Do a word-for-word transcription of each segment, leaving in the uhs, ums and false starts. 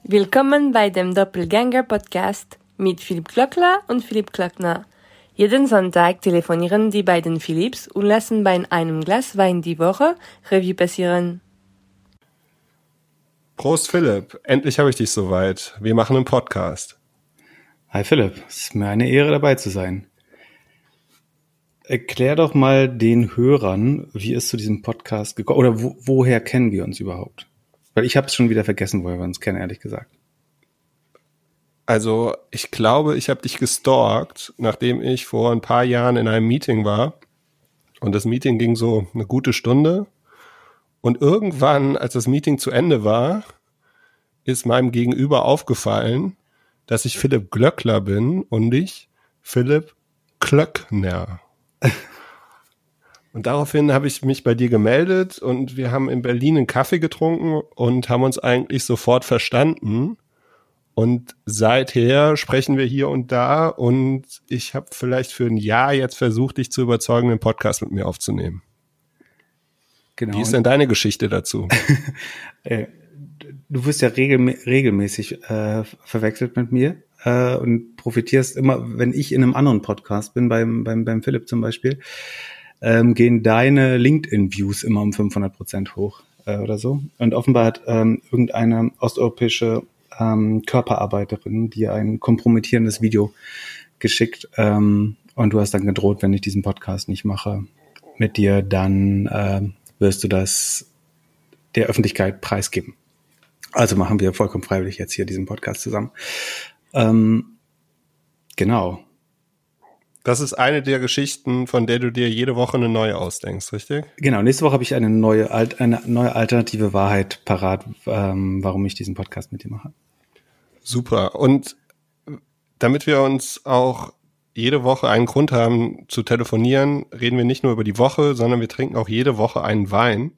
Willkommen bei dem Doppelgänger-Podcast mit Philipp Klöckler und Philipp Klöckner. Jeden Sonntag telefonieren die beiden Philipps und lassen bei einem Glas Wein die Woche Revue passieren. Prost Philipp, endlich habe ich dich soweit. Wir machen einen Podcast. Hi Philipp, es ist mir eine Ehre dabei zu sein. Erklär doch mal den Hörern, wie es zu diesem Podcast gekommen oder wo, woher kennen wir uns überhaupt? Weil ich habe es schon wieder vergessen, woher wir uns kennen, ehrlich gesagt. Also ich glaube, ich habe dich gestalkt, nachdem ich vor ein paar Jahren in einem Meeting war. Und das Meeting ging so eine gute Stunde. Und irgendwann, als das Meeting zu Ende war, ist meinem Gegenüber aufgefallen, dass ich Philipp Glöckler bin und nicht Philipp Klöckner. Und daraufhin habe ich mich bei dir gemeldet und wir haben in Berlin einen Kaffee getrunken und haben uns eigentlich sofort verstanden. Und seither sprechen wir hier und da und ich habe vielleicht für ein Jahr jetzt versucht, dich zu überzeugen, einen Podcast mit mir aufzunehmen. Genau. Wie ist denn deine Geschichte dazu? Du wirst ja regel, regelmäßig äh, verwechselt mit mir äh, und profitierst immer, wenn ich in einem anderen Podcast bin, beim beim beim Philipp zum Beispiel, ähm, gehen deine LinkedIn-Views immer um fünfhundert Prozent hoch äh, oder so. Und offenbar hat ähm, irgendeine osteuropäische ähm, Körperarbeiterin dir ein kompromittierendes Video geschickt ähm, und du hast dann gedroht, wenn ich diesen Podcast nicht mache mit dir, dann äh, wirst du das der Öffentlichkeit preisgeben. Also machen wir vollkommen freiwillig jetzt hier diesen Podcast zusammen. Ähm, genau. Das ist eine der Geschichten, von der du dir jede Woche eine neue ausdenkst, richtig? Genau, nächste Woche habe ich eine neue, eine neue alternative Wahrheit parat, ähm, warum ich diesen Podcast mit dir mache. Super. Und damit wir uns auch jede Woche einen Grund haben zu telefonieren, reden wir nicht nur über die Woche, sondern wir trinken auch jede Woche einen Wein.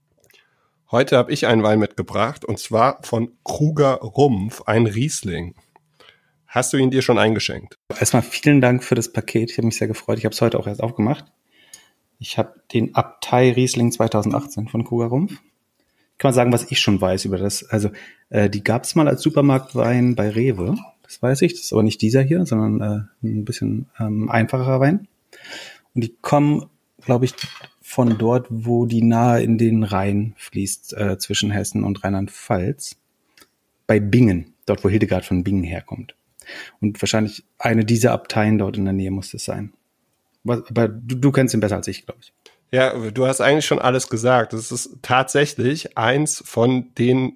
Heute habe ich einen Wein mitgebracht und zwar von Kruger Rumpf, ein Riesling. Hast du ihn dir schon eingeschenkt? Erstmal vielen Dank für das Paket. Ich habe mich sehr gefreut. Ich habe es heute auch erst aufgemacht. Ich habe den Abtei Riesling zweitausendachtzehn von Kruger Rumpf. Ich kann mal sagen, was ich schon weiß über das. Also äh, die gab es mal als Supermarktwein bei Rewe. Das weiß ich. Das ist aber nicht dieser hier, sondern äh, ein bisschen ähm, einfacherer Wein. Und die kommen, glaube ich, von dort, wo die Nahe in den Rhein fließt, äh, zwischen Hessen und Rheinland-Pfalz. Bei Bingen, dort wo Hildegard von Bingen herkommt. Und wahrscheinlich eine dieser Abteien dort in der Nähe muss es sein. Was, aber du, du kennst ihn besser als ich, glaube ich. Ja, du hast eigentlich schon alles gesagt. Das ist tatsächlich eins von den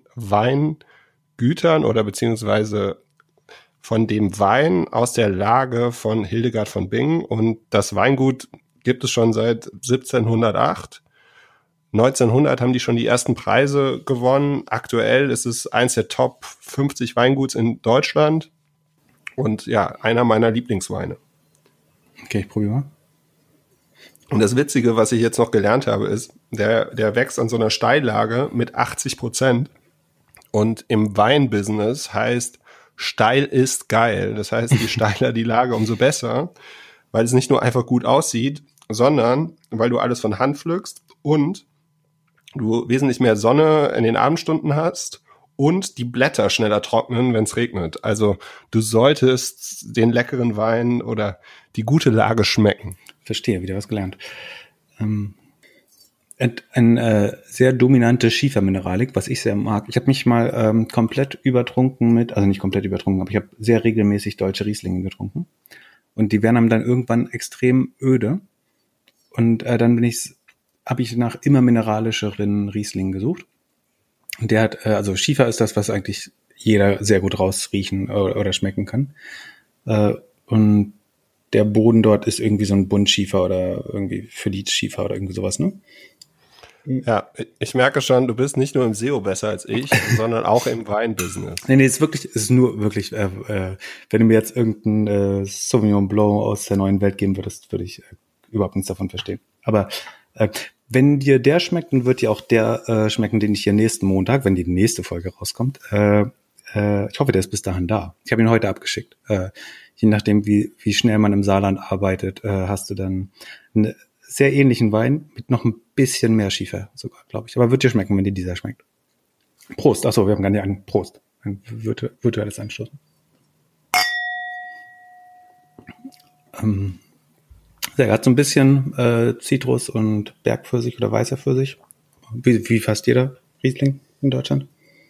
Weingütern oder beziehungsweise von dem Wein aus der Lage von Hildegard von Bingen. Und das Weingut gibt es schon seit siebzehnhundertacht. neunzehnhundert haben die schon die ersten Preise gewonnen. Aktuell ist es eins der Top fünfzig Weinguts in Deutschland. Und ja, einer meiner Lieblingsweine. Okay, ich probiere mal. Und das Witzige, was ich jetzt noch gelernt habe, ist, der, der wächst an so einer Steillage mit achtzig Prozent. Und im Weinbusiness heißt, steil ist geil. Das heißt, je steiler die Lage, umso besser, weil es nicht nur einfach gut aussieht, sondern weil du alles von Hand pflückst und du wesentlich mehr Sonne in den Abendstunden hast und die Blätter schneller trocknen, wenn es regnet. Also du solltest den leckeren Wein oder die gute Lage schmecken. Verstehe, wieder was gelernt. Ähm, ein ein äh, sehr dominante Schiefermineralik, was ich sehr mag. Ich habe mich mal ähm, komplett übertrunken mit, also nicht komplett übertrunken, aber ich habe sehr regelmäßig deutsche Rieslinge getrunken. Und die werden einem dann irgendwann extrem öde. Und äh, dann bin ich, habe ich nach immer mineralischeren Rieslingen gesucht. Und der hat, äh, also Schiefer ist das, was eigentlich jeder sehr gut rausriechen oder, oder schmecken kann. Äh, und der Boden dort ist irgendwie so ein Buntschiefer oder irgendwie Phyllitschiefer oder irgendwie sowas, ne? Ja, ich merke schon, du bist nicht nur im S E O besser als ich, sondern auch im Weinbusiness. Nee, nee, es ist wirklich, es ist nur wirklich, äh, äh, wenn du mir jetzt irgendein äh, Sauvignon Blanc aus der neuen Welt geben würdest, würde ich äh, überhaupt nichts davon verstehen. Aber äh, wenn dir der schmeckt, dann wird dir auch der äh, schmecken, den ich hier nächsten Montag, wenn die nächste Folge rauskommt, äh, äh, ich hoffe, der ist bis dahin da. Ich habe ihn heute abgeschickt. Äh, je nachdem, wie wie schnell man im Saarland arbeitet, äh, hast du dann einen sehr ähnlichen Wein mit noch ein bisschen mehr Schiefer sogar, glaube ich. Aber wird dir schmecken, wenn dir dieser schmeckt. Prost. Achso, wir haben gar nicht einen. Prost. ein virtu- virtuelles Anstoßen. Ähm, er hat so ein bisschen äh, Zitrus und Bergpfirsich oder weißer Pfirsich, wie, wie fast jeder Riesling in Deutschland.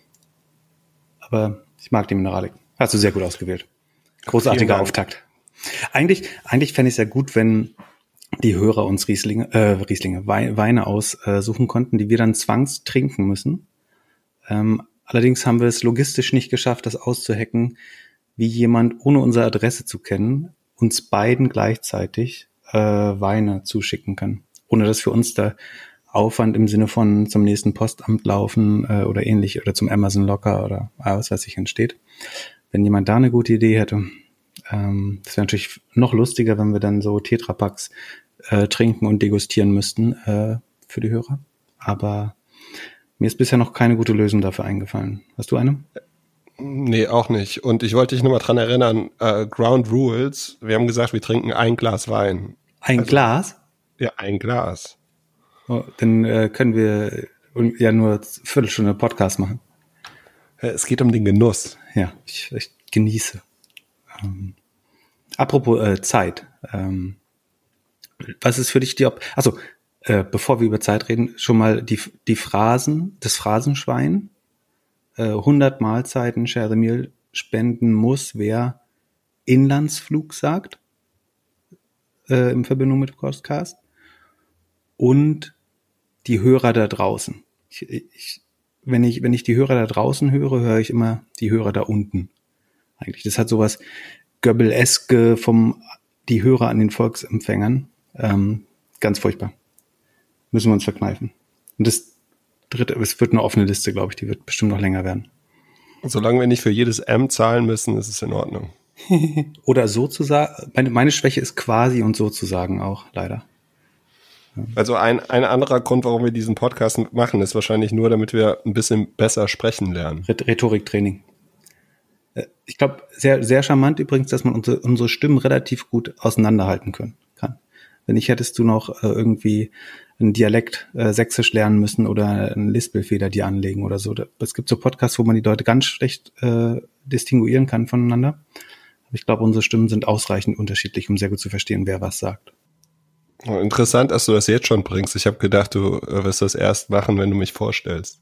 Aber ich mag die Mineralik. Hast du sehr gut ausgewählt. Großartiger Auftakt. Eigentlich, eigentlich fände ich es ja gut, wenn die Hörer uns Rieslinge, äh, Rieslinge, Weine aussuchen konnten, die wir dann zwangs trinken müssen. Ähm, allerdings haben wir es logistisch nicht geschafft, das auszuhacken, wie jemand, ohne unsere Adresse zu kennen, uns beiden gleichzeitig äh, Weine zuschicken kann. Ohne dass für uns da Aufwand im Sinne von zum nächsten Postamt laufen äh, oder ähnlich oder zum Amazon Locker oder ah, was weiß ich entsteht. Wenn jemand da eine gute Idee hätte, ähm, das wäre natürlich noch lustiger, wenn wir dann so Tetrapacks äh, trinken und degustieren müssten äh, für die Hörer. Aber mir ist bisher noch keine gute Lösung dafür eingefallen. Hast du eine? Nee, auch nicht. Und ich wollte dich nur mal dran erinnern, äh, Ground Rules, wir haben gesagt, wir trinken ein Glas Wein. Ein also, Glas? Ja, ein Glas. Oh, dann äh, können wir ja nur eine Viertelstunde Podcast machen. Es geht um den Genuss. Ja, ich, ich genieße. Ähm, apropos äh, Zeit. Ähm, was ist für dich die... Op- Achso, äh, bevor wir über Zeit reden, schon mal die, die Phrasen, das Phrasenschwein. Äh, hundert Mahlzeiten Share the Meal spenden muss, wer Inlandsflug sagt. Äh, in Verbindung mit Podcast. Und die Hörer da draußen. Ich, ich, wenn ich, wenn ich die Hörer da draußen höre, höre ich immer die Hörer da unten. Eigentlich. Das hat sowas Goebbels-eske vom die Hörer an den Volksempfängern. Ähm, ganz furchtbar. Müssen wir uns verkneifen. Und das dritte, es wird eine offene Liste, glaube ich, die wird bestimmt noch länger werden. Solange wir nicht für jedes M zahlen müssen, ist es in Ordnung. Oder sozusagen, meine, meine Schwäche ist quasi und sozusagen auch, leider. Also ein, ein anderer Grund, warum wir diesen Podcast machen, ist wahrscheinlich nur, damit wir ein bisschen besser sprechen lernen. Rhetoriktraining. Ich glaube, sehr, sehr charmant übrigens, dass man unsere, unsere Stimmen relativ gut auseinanderhalten können, kann. Wenn nicht, hättest du noch äh, irgendwie einen Dialekt äh, sächsisch lernen müssen oder einen Lispelfeder dir anlegen oder so. Es gibt so Podcasts, wo man die Leute ganz schlecht äh, distinguieren kann voneinander. Aber ich glaube, unsere Stimmen sind ausreichend unterschiedlich, um sehr gut zu verstehen, wer was sagt. Interessant, dass du das jetzt schon bringst. Ich habe gedacht, du wirst das erst machen, wenn du mich vorstellst.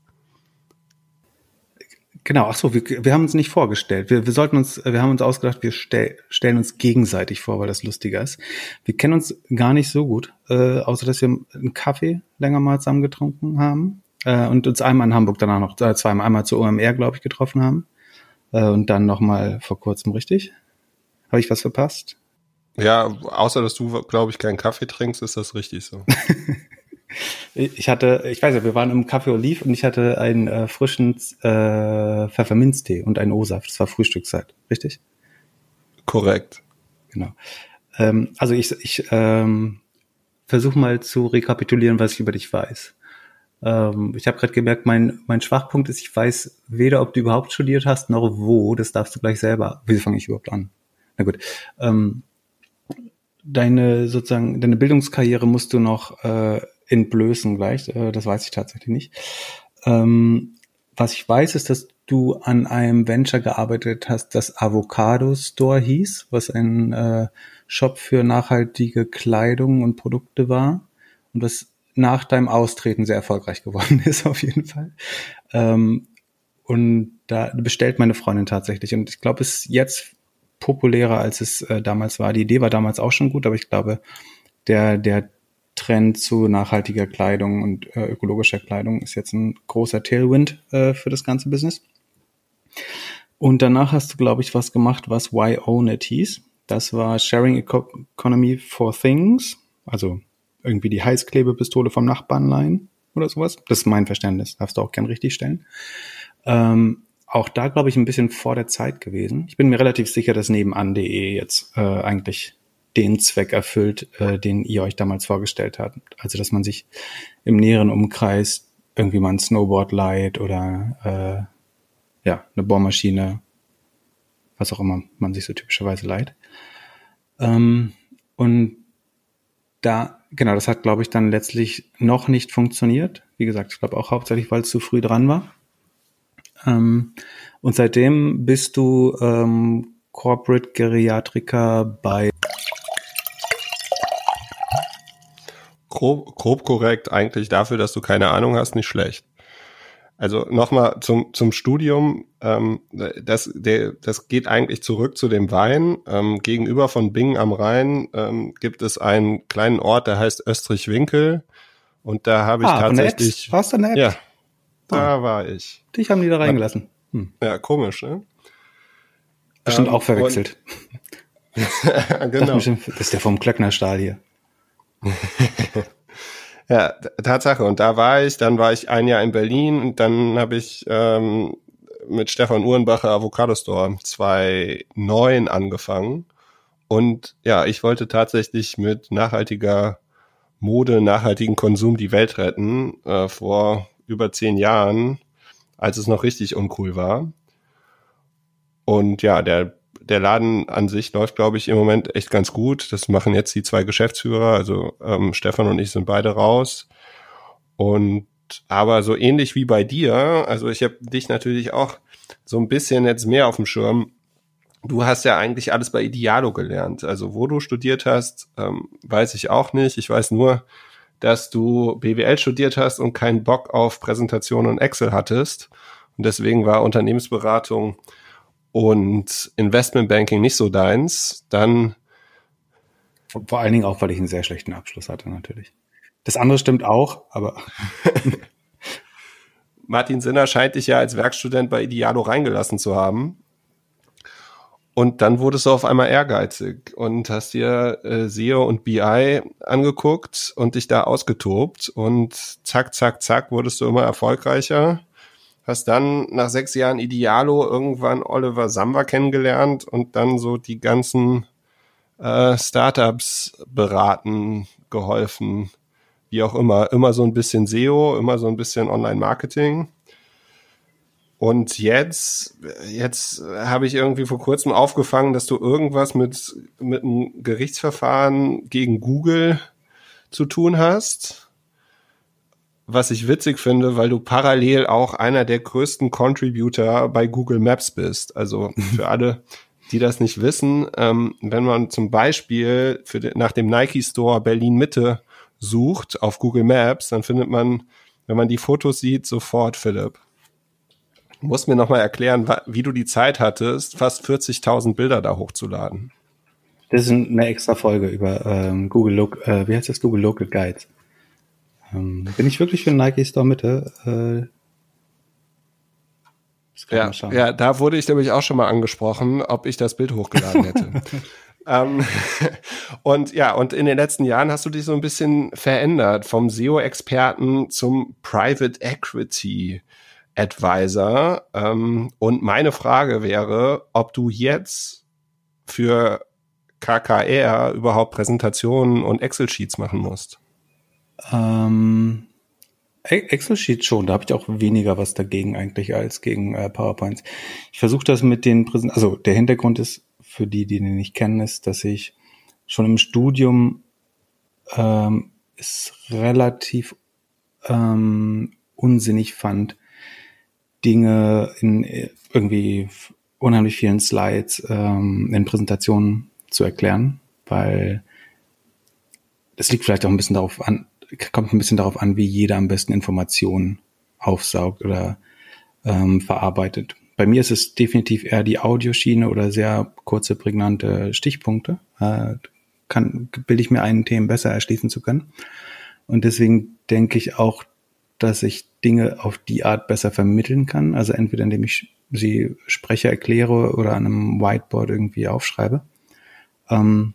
Genau, ach so, wir, wir haben uns nicht vorgestellt. Wir, wir sollten uns, wir haben uns ausgedacht, wir stell, stellen uns gegenseitig vor, weil das lustiger ist. Wir kennen uns gar nicht so gut, äh, außer dass wir einen Kaffee länger mal zusammen getrunken haben äh, und uns einmal in Hamburg danach noch, äh, zweimal, einmal zur O M R, glaube ich, getroffen haben äh, und dann nochmal vor kurzem, richtig? Habe ich was verpasst? Ja, außer dass du, glaube ich, keinen Kaffee trinkst, ist das richtig so. Ich hatte, ich weiß ja, wir waren im Café Olive und ich hatte einen äh, frischen äh, Pfefferminztee und einen O-Saft. Das war Frühstückszeit, richtig? Korrekt. Genau. Ähm, also ich, ich ähm, versuche mal zu rekapitulieren, was ich über dich weiß. Ähm, ich habe gerade gemerkt, mein mein Schwachpunkt ist, ich weiß weder, ob du überhaupt studiert hast, noch wo. Das darfst du gleich selber. Wie fange ich überhaupt an? Na gut. Ähm, deine sozusagen deine Bildungskarriere musst du noch äh, entblößen gleich, äh, das weiß ich tatsächlich nicht. Ähm, was ich weiß, ist, dass du an einem Venture gearbeitet hast, das Avocado Store hieß, was ein äh, Shop für nachhaltige Kleidung und Produkte war und was nach deinem Austreten sehr erfolgreich geworden ist, auf jeden Fall. Ähm, und da bestellt meine Freundin tatsächlich und ich glaube, es ist jetzt populärer, als es äh, damals war. Die Idee war damals auch schon gut, aber ich glaube, der der Trend zu nachhaltiger Kleidung und äh, ökologischer Kleidung ist jetzt ein großer Tailwind äh, für das ganze Business. Und danach hast du, glaube ich, was gemacht, was Why Own It hieß. Das war Sharing Economy for Things, also irgendwie die Heißklebepistole vom Nachbarn leihen oder sowas. Das ist mein Verständnis, darfst du auch gern richtig stellen. Ähm, auch da, glaube ich, ein bisschen vor der Zeit gewesen. Ich bin mir relativ sicher, dass nebenan punkt de jetzt äh, eigentlich den Zweck erfüllt, äh, den ihr euch damals vorgestellt habt. Also, dass man sich im näheren Umkreis irgendwie mal ein Snowboard leiht oder äh, ja, eine Bohrmaschine, was auch immer man sich so typischerweise leiht. Ähm, und da, genau, das hat, glaube ich, dann letztlich noch nicht funktioniert. Wie gesagt, ich glaube auch hauptsächlich, weil es zu früh dran war. Ähm, und seitdem bist du ähm, Corporate Geriatriker bei Grob, grob korrekt, eigentlich dafür, dass du keine Ahnung hast, nicht schlecht. Also nochmal zum zum Studium, ähm, das der das geht eigentlich zurück zu dem Wein. Ähm, gegenüber von Bingen am Rhein ähm, gibt es einen kleinen Ort, der heißt Österreich-Winkel, und da habe ich ah, tatsächlich, von der Eps. Warst du in der Eps? ja, da Ah. war ich. Dich haben die da reingelassen. Hm. Ja, komisch, ne? Bestimmt Ähm, auch verwechselt. Genau. Das ist der vom Klöcknerstahl hier. Ja, Tatsache. Und da war ich, dann war ich ein Jahr in Berlin und dann habe ich ähm, mit Stefan Uhrenbacher Avocado Store zweitausendneun angefangen. Und ja, ich wollte tatsächlich mit nachhaltiger Mode, nachhaltigen Konsum die Welt retten, äh, vor über zehn Jahren, als es noch richtig uncool war. Und ja, der der Laden an sich läuft, glaube ich, im Moment echt ganz gut. Das machen jetzt die zwei Geschäftsführer, also ähm, Stefan und ich sind beide raus. Und aber so ähnlich wie bei dir, also ich habe dich natürlich auch so ein bisschen jetzt mehr auf dem Schirm. Du hast ja eigentlich alles bei Idealo gelernt. Also wo du studiert hast, ähm, weiß ich auch nicht. Ich weiß nur, dass du B W L studiert hast und keinen Bock auf Präsentation und Excel hattest. Und deswegen war Unternehmensberatung und Investmentbanking nicht so deins. Dann Vor allen Dingen auch, weil ich einen sehr schlechten Abschluss hatte, natürlich. Das andere stimmt auch, aber Martin Sinner scheint dich ja als Werkstudent bei Idealo reingelassen zu haben. Und dann wurdest du auf einmal ehrgeizig und hast dir äh, S E O und B I angeguckt und dich da ausgetobt. Und zack, zack, zack, wurdest du immer erfolgreicher. Hast dann nach sechs Jahren Idealo irgendwann Oliver Samba kennengelernt und dann so die ganzen äh, Startups beraten, geholfen, wie auch immer. Immer so ein bisschen S E O, immer so ein bisschen Online-Marketing. Und jetzt, jetzt habe ich irgendwie vor kurzem aufgefangen, dass du irgendwas mit, mit einem Gerichtsverfahren gegen Google zu tun hast. Was ich witzig finde, weil du parallel auch einer der größten Contributor bei Google Maps bist. Also für alle, die das nicht wissen, ähm, wenn man zum Beispiel für de, nach dem Nike Store Berlin Mitte sucht auf Google Maps, dann findet man, wenn man die Fotos sieht, sofort Philipp. Du musst mir nochmal erklären, wie du die Zeit hattest, fast vierzigtausend Bilder da hochzuladen. Das ist eine extra Folge über ähm, Google Loc äh, wie heißt das? Google Local Guides. Ähm, bin ich wirklich für den Nike Store Mitte? Äh, ja, ja, da wurde ich nämlich auch schon mal angesprochen, ob ich das Bild hochgeladen hätte. ähm, und ja, und in den letzten Jahren hast du dich so ein bisschen verändert vom S E O-Experten zum Private Equity Advisor. Ähm, und meine Frage wäre, ob du jetzt für K K R überhaupt Präsentationen und Excel-Sheets machen musst. Ähm, Excel-Sheets schon, da habe ich auch weniger was dagegen eigentlich als gegen äh, PowerPoints. Ich versuche das mit den Präsentationen, also der Hintergrund ist, für die, die den nicht kennen, ist, dass ich schon im Studium ähm, es relativ ähm, unsinnig fand, Dinge in irgendwie unheimlich vielen Slides ähm, in Präsentationen zu erklären, weil es liegt vielleicht auch ein bisschen darauf an, kommt ein bisschen darauf an, wie jeder am besten Informationen aufsaugt oder ähm, verarbeitet. Bei mir ist es definitiv eher die Audioschiene oder sehr kurze, prägnante Stichpunkte. Äh, kann, bilde ich mir ein, Themen besser erschließen zu können. Und deswegen denke ich auch, dass ich Dinge auf die Art besser vermitteln kann. Also entweder indem ich sie spreche, erkläre oder an einem Whiteboard irgendwie aufschreibe. Ähm,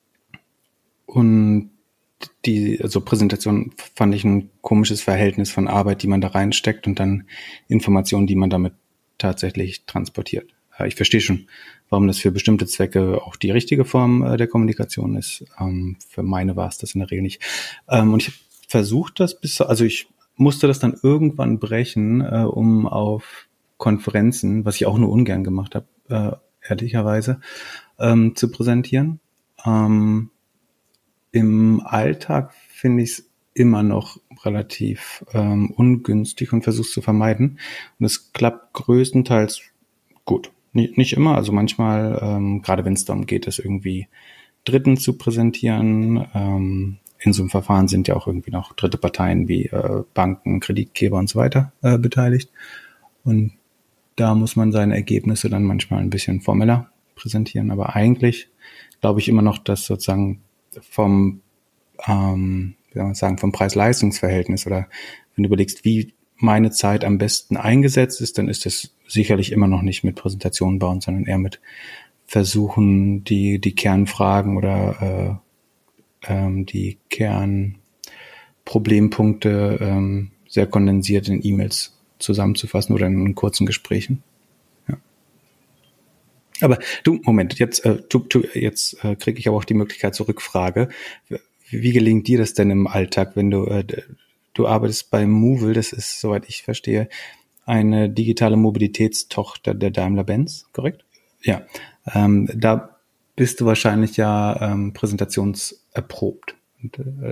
und die, also Präsentation fand ich ein komisches Verhältnis von Arbeit, die man da reinsteckt und dann Informationen, die man damit tatsächlich transportiert. Ich verstehe schon, warum das für bestimmte Zwecke auch die richtige Form der Kommunikation ist. Für meine war es das in der Regel nicht. Und ich habe versucht, das bis, also ich musste das dann irgendwann brechen, um auf Konferenzen, was ich auch nur ungern gemacht habe, ehrlicherweise, zu präsentieren. Im Alltag finde ich es immer noch relativ ähm, ungünstig und versuche es zu vermeiden. Und es klappt größtenteils gut. Nicht, nicht immer, also manchmal, ähm, gerade wenn es darum geht, es irgendwie Dritten zu präsentieren. Ähm, in so einem Verfahren sind ja auch irgendwie noch dritte Parteien wie äh, Banken, Kreditgeber und so weiter äh, beteiligt. Und da muss man seine Ergebnisse dann manchmal ein bisschen formeller präsentieren. Aber eigentlich glaube ich immer noch, dass sozusagen vom, ähm, wie soll man sagen, vom Preis-Leistungs-Verhältnis oder wenn du überlegst, wie meine Zeit am besten eingesetzt ist, dann ist das sicherlich immer noch nicht mit Präsentationen bauen, sondern eher mit versuchen, die die Kernfragen oder äh, ähm, die Kernproblempunkte ähm, sehr kondensiert in E-Mails zusammenzufassen oder in kurzen Gesprächen. Ja. Aber du, Moment, jetzt äh, tu, tu, jetzt äh, kriege ich aber auch die Möglichkeit zur Rückfrage. Wie, wie gelingt dir das denn im Alltag, wenn du äh, du arbeitest bei Movil, das ist, soweit ich verstehe, eine digitale Mobilitätstochter der Daimler-Benz, korrekt? Ja. Ähm, da bist du wahrscheinlich ja ähm, präsentationserprobt. Und, äh,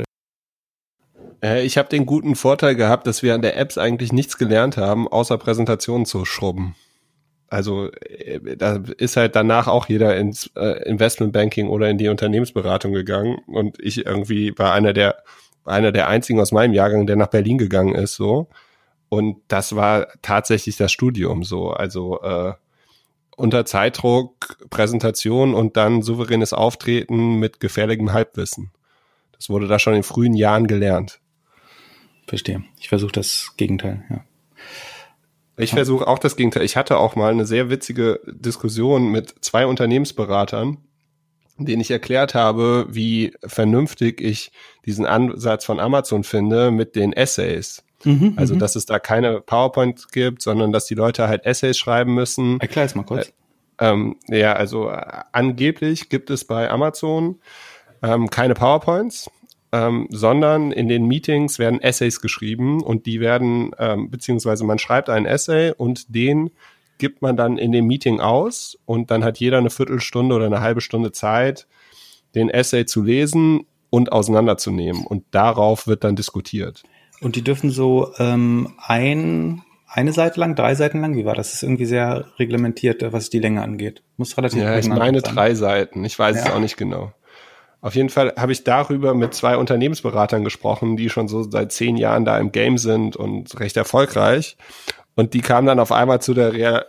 äh, ich habe den guten Vorteil gehabt, dass wir an der Apps eigentlich nichts gelernt haben, außer Präsentationen zu schrubben. Also äh, da ist halt danach auch jeder ins äh, Investmentbanking oder in die Unternehmensberatung gegangen und ich irgendwie war einer der einer der einzigen aus meinem Jahrgang, der nach Berlin gegangen ist, so. Und das war tatsächlich das Studium, so. Also äh, unter Zeitdruck, Präsentation und dann souveränes Auftreten mit gefährlichem Halbwissen. Das wurde da schon in frühen Jahren gelernt. Verstehe. Ich versuche das Gegenteil, ja. Ich versuche auch das Gegenteil. Ich hatte auch mal eine sehr witzige Diskussion mit zwei Unternehmensberatern, denen ich erklärt habe, wie vernünftig ich diesen Ansatz von Amazon finde mit den Essays. Mhm, also, dass es da keine PowerPoint gibt, sondern dass die Leute halt Essays schreiben müssen. Erklär es mal kurz. Äh, ähm, ja, also äh, angeblich gibt es bei Amazon ähm, keine PowerPoints, ähm, sondern in den Meetings werden Essays geschrieben und die werden, ähm, beziehungsweise man schreibt einen Essay und den gibt man dann in dem Meeting aus und dann hat jeder eine Viertelstunde oder eine halbe Stunde Zeit, den Essay zu lesen und auseinanderzunehmen. Und darauf wird dann diskutiert. Und die dürfen so ähm, ein, eine Seite lang, drei Seiten lang? Wie war das? Das ist irgendwie sehr reglementiert, was die Länge angeht. Muss relativ Ja, ich meine sein. drei Seiten. Ich weiß ja. es auch nicht genau. Auf jeden Fall habe ich darüber mit zwei Unternehmensberatern gesprochen, die schon so seit zehn Jahren da im Game sind und recht erfolgreich. Und die kamen dann auf einmal zu der Real,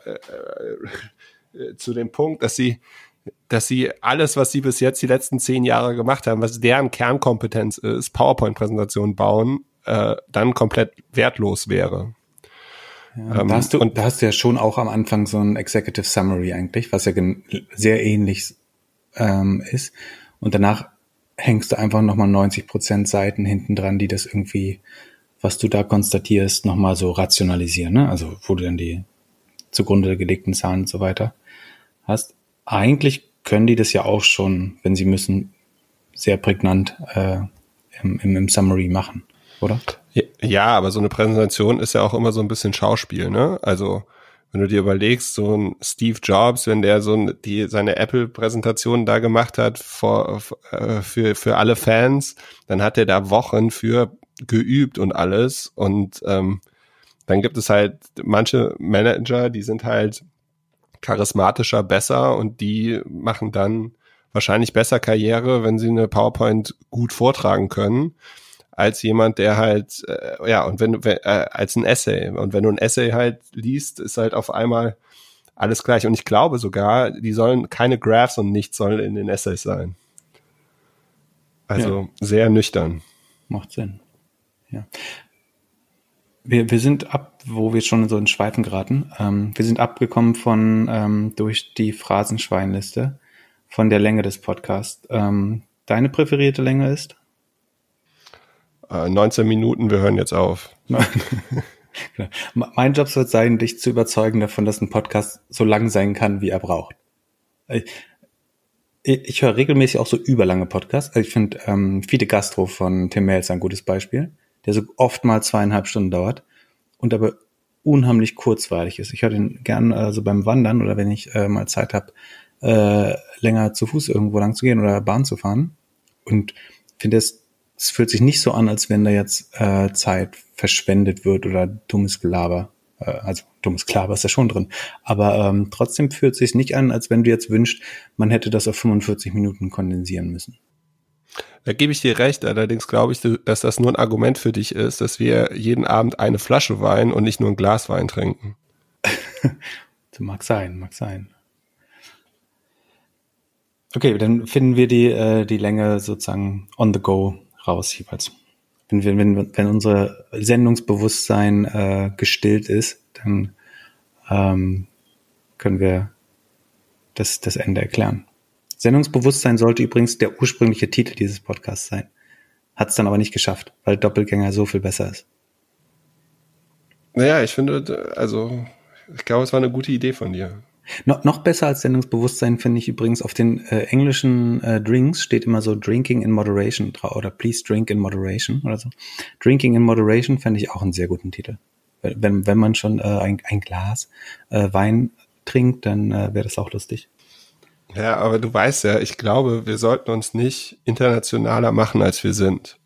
äh, äh, zu dem Punkt, dass sie, dass sie alles, was sie bis jetzt die letzten zehn Jahre gemacht haben, was deren Kernkompetenz ist, PowerPoint-Präsentationen bauen, äh, dann komplett wertlos wäre. Ja, ähm, da, hast du, und, da hast du ja schon auch am Anfang so ein Executive Summary eigentlich, was ja gen- sehr ähnlich ähm, ist. Und danach hängst du einfach nochmal neunzig Prozent Seiten hinten dran, die das irgendwie, was du da konstatierst, nochmal so rationalisieren, ne? Also wo du dann die zugrunde gelegten Zahlen und so weiter hast. Eigentlich können die das ja auch schon, wenn sie müssen, sehr prägnant äh, im, im, im Summary machen, oder? Ja, aber so eine Präsentation ist ja auch immer so ein bisschen Schauspiel, ne? Also wenn du dir überlegst, so ein Steve Jobs, wenn der so ein, die seine Apple-Präsentation da gemacht hat vor, für für alle Fans, dann hat er da Wochen für geübt und alles. Und ähm, dann gibt es halt manche Manager, die sind halt charismatischer, besser und die machen dann wahrscheinlich besser Karriere, wenn sie eine PowerPoint gut vortragen können, als jemand, der halt, äh, ja, und wenn du, äh, als ein Essay. Und wenn du ein Essay halt liest, ist halt auf einmal alles gleich. Und ich glaube sogar, die sollen keine Graphs und nichts sollen in den Essays sein. Also ja. Sehr nüchtern. Macht Sinn. Ja. Wir, wir sind ab, wo wir schon so in Schweifen geraten, ähm, wir sind abgekommen von, ähm, durch die Phrasenschweinliste, von der Länge des Podcasts. Ähm, deine präferierte Länge ist? Äh, neunzehn Minuten, wir hören jetzt auf. Mein Job wird sein, dich zu überzeugen davon, dass ein Podcast so lang sein kann, wie er braucht. Ich, ich höre regelmäßig auch so überlange Podcasts. Ich finde ähm, Fide Gastro von Tim Melzer ein gutes Beispiel, der so oft mal zweieinhalb Stunden dauert und aber unheimlich kurzweilig ist. Ich höre den gern also beim Wandern oder wenn ich äh, mal Zeit habe, äh, länger zu Fuß irgendwo lang zu gehen oder Bahn zu fahren und finde es es fühlt sich nicht so an, als wenn da jetzt äh, Zeit verschwendet wird oder dummes Gelaber. Äh, also dummes Gelaber ist ja schon drin. Aber ähm, trotzdem fühlt es sich nicht an, als wenn du jetzt wünschst, man hätte das auf fünfundvierzig Minuten kondensieren müssen. Da gebe ich dir recht, allerdings glaube ich, dass das nur ein Argument für dich ist, dass wir jeden Abend eine Flasche Wein und nicht nur ein Glas Wein trinken. Das mag sein, mag sein. Okay, dann finden wir die äh, die Länge sozusagen on the go raus jeweils. Wenn wir, wenn, wenn unser Sendungsbewusstsein äh, gestillt ist, dann ähm, können wir das das Ende erklären. Sendungsbewusstsein sollte übrigens der ursprüngliche Titel dieses Podcasts sein. Hat es dann aber nicht geschafft, weil Doppelgänger so viel besser ist. Naja, ich finde, also ich glaube, es war eine gute Idee von dir. No, noch besser als Sendungsbewusstsein finde ich übrigens, auf den äh, englischen äh, Drinks steht immer so Drinking in Moderation drauf oder Please Drink in Moderation oder so. Drinking in Moderation fände ich auch einen sehr guten Titel. Wenn, wenn man schon äh, ein, ein Glas äh, Wein trinkt, dann äh, wäre das auch lustig. Ja, aber du weißt ja, ich glaube, wir sollten uns nicht internationaler machen, als wir sind.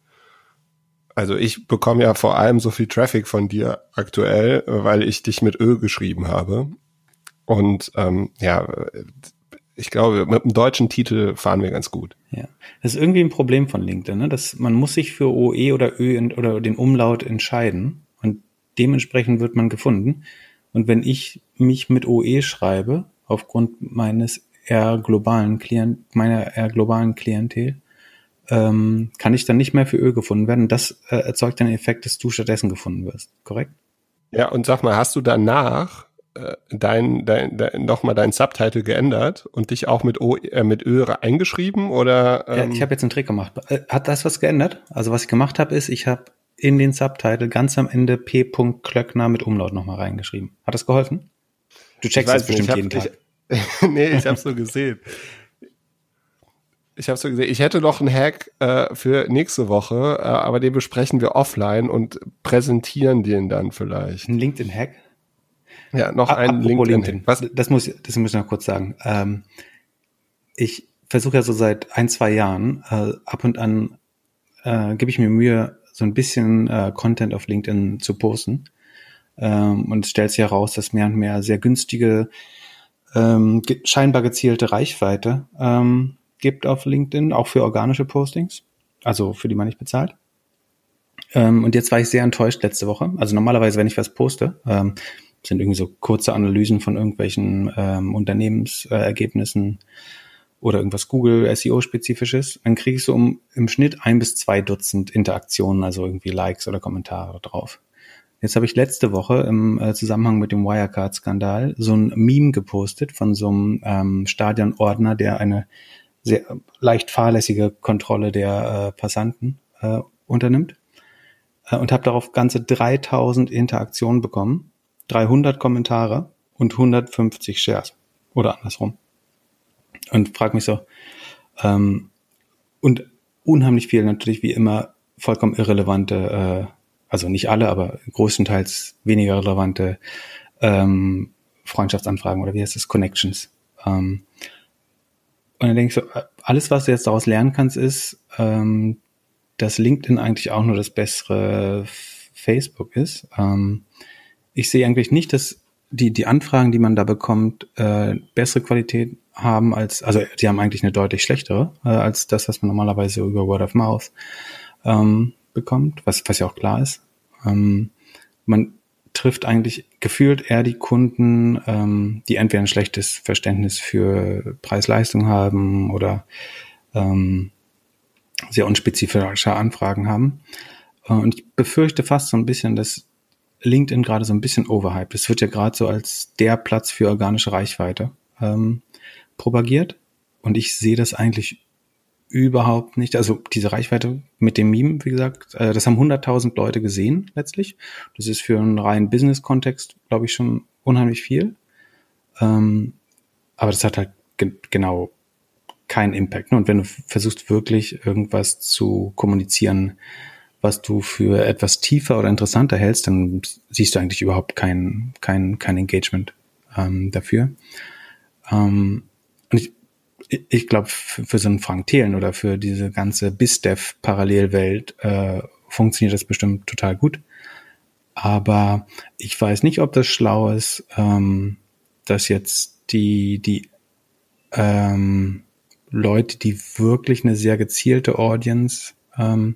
Also ich bekomme ja vor allem so viel Traffic von dir aktuell, weil ich dich mit Ö geschrieben habe. Und ähm, ja, ich glaube, mit dem deutschen Titel fahren wir ganz gut. Ja, das ist irgendwie ein Problem von LinkedIn, ne? Das, man muss sich für O E oder Ö in, oder den Umlaut entscheiden und dementsprechend wird man gefunden. Und wenn ich mich mit O E schreibe, aufgrund meines eher globalen Klient, meiner eher globalen Klientel, ähm, kann ich dann nicht mehr für Ö gefunden werden. Das äh, erzeugt den Effekt, dass du stattdessen gefunden wirst, korrekt? Ja, und sag mal, hast du danach äh, dein, dein, dein nochmal deinen Subtitle geändert und dich auch mit O, äh, mit Ö eingeschrieben oder? Ähm? Ja, ich habe jetzt einen Trick gemacht. Hat das was geändert? Also was ich gemacht habe, ist, ich habe in den Subtitle ganz am Ende P. Klöckner mit Umlaut nochmal reingeschrieben. Hat das geholfen? Du checkst das bestimmt hab, jeden Tag. Ich, nee, ich hab's so gesehen. Ich hab's so gesehen. Ich hätte noch einen Hack äh, für nächste Woche, äh, aber den besprechen wir offline und präsentieren den dann vielleicht. Ein LinkedIn-Hack? Ja, noch A- ein LinkedIn. LinkedIn. Was? Das muss, das muss ich noch kurz sagen. Ähm, ich versuche ja so seit ein, zwei Jahren, äh, ab und an äh, gebe ich mir Mühe, so ein bisschen äh, Content auf LinkedIn zu posten. Ähm, und es stellt sich heraus, dass mehr und mehr sehr günstige Ähm, ge- scheinbar gezielte Reichweite ähm, gibt auf LinkedIn, auch für organische Postings, also für die man nicht bezahlt. Ähm, und jetzt war ich sehr enttäuscht letzte Woche. Also normalerweise, wenn ich was poste, ähm, sind irgendwie so kurze Analysen von irgendwelchen ähm, Unternehmensergebnissen oder irgendwas Google S E O-spezifisches, dann kriege ich so um, im Schnitt ein bis zwei Dutzend Interaktionen, also irgendwie Likes oder Kommentare drauf. Jetzt habe ich letzte Woche im äh, Zusammenhang mit dem Wirecard-Skandal so ein Meme gepostet von so einem ähm, Stadionordner, der eine sehr leicht fahrlässige Kontrolle der äh, Passanten äh, unternimmt äh, und habe darauf ganze dreitausend Interaktionen bekommen, dreihundert Kommentare und hundertfünfzig Shares oder andersrum. Und frage mich so, ähm, und unheimlich viel natürlich wie immer vollkommen irrelevante äh, also nicht alle, aber größtenteils weniger relevante ähm, Freundschaftsanfragen oder wie heißt das, Connections. Ähm, und dann denke ich so, alles, was du jetzt daraus lernen kannst, ist, ähm, dass LinkedIn eigentlich auch nur das bessere Facebook ist. Ähm, ich sehe eigentlich nicht, dass die die Anfragen, die man da bekommt, äh, bessere Qualität haben als, also die haben eigentlich eine deutlich schlechtere äh, als das, was man normalerweise über Word of Mouth ähm, bekommt, was, was ja auch klar ist. Ähm, man trifft eigentlich gefühlt eher die Kunden, ähm, die entweder ein schlechtes Verständnis für Preis-Leistung haben oder ähm, sehr unspezifische Anfragen haben. Äh, und ich befürchte fast so ein bisschen, dass LinkedIn gerade so ein bisschen overhyped. Es wird ja gerade so als der Platz für organische Reichweite ähm, propagiert. Und ich sehe das eigentlich überhaupt nicht. Also diese Reichweite mit dem Meme, wie gesagt, äh, das haben hunderttausend Leute gesehen letztlich. Das ist für einen reinen Business-Kontext, glaube ich, schon unheimlich viel. Ähm, aber das hat halt ge- genau keinen Impact. Und wenn du versuchst wirklich irgendwas zu kommunizieren, was du für etwas tiefer oder interessanter hältst, dann siehst du eigentlich überhaupt kein kein kein Engagement ähm, dafür. Ähm, und ich ich glaube, für, für so einen Frank Thelen oder für diese ganze BizDev-Parallelwelt äh, funktioniert das bestimmt total gut. Aber ich weiß nicht, ob das schlau ist, ähm, dass jetzt die, die ähm, Leute, die wirklich eine sehr gezielte Audience ähm,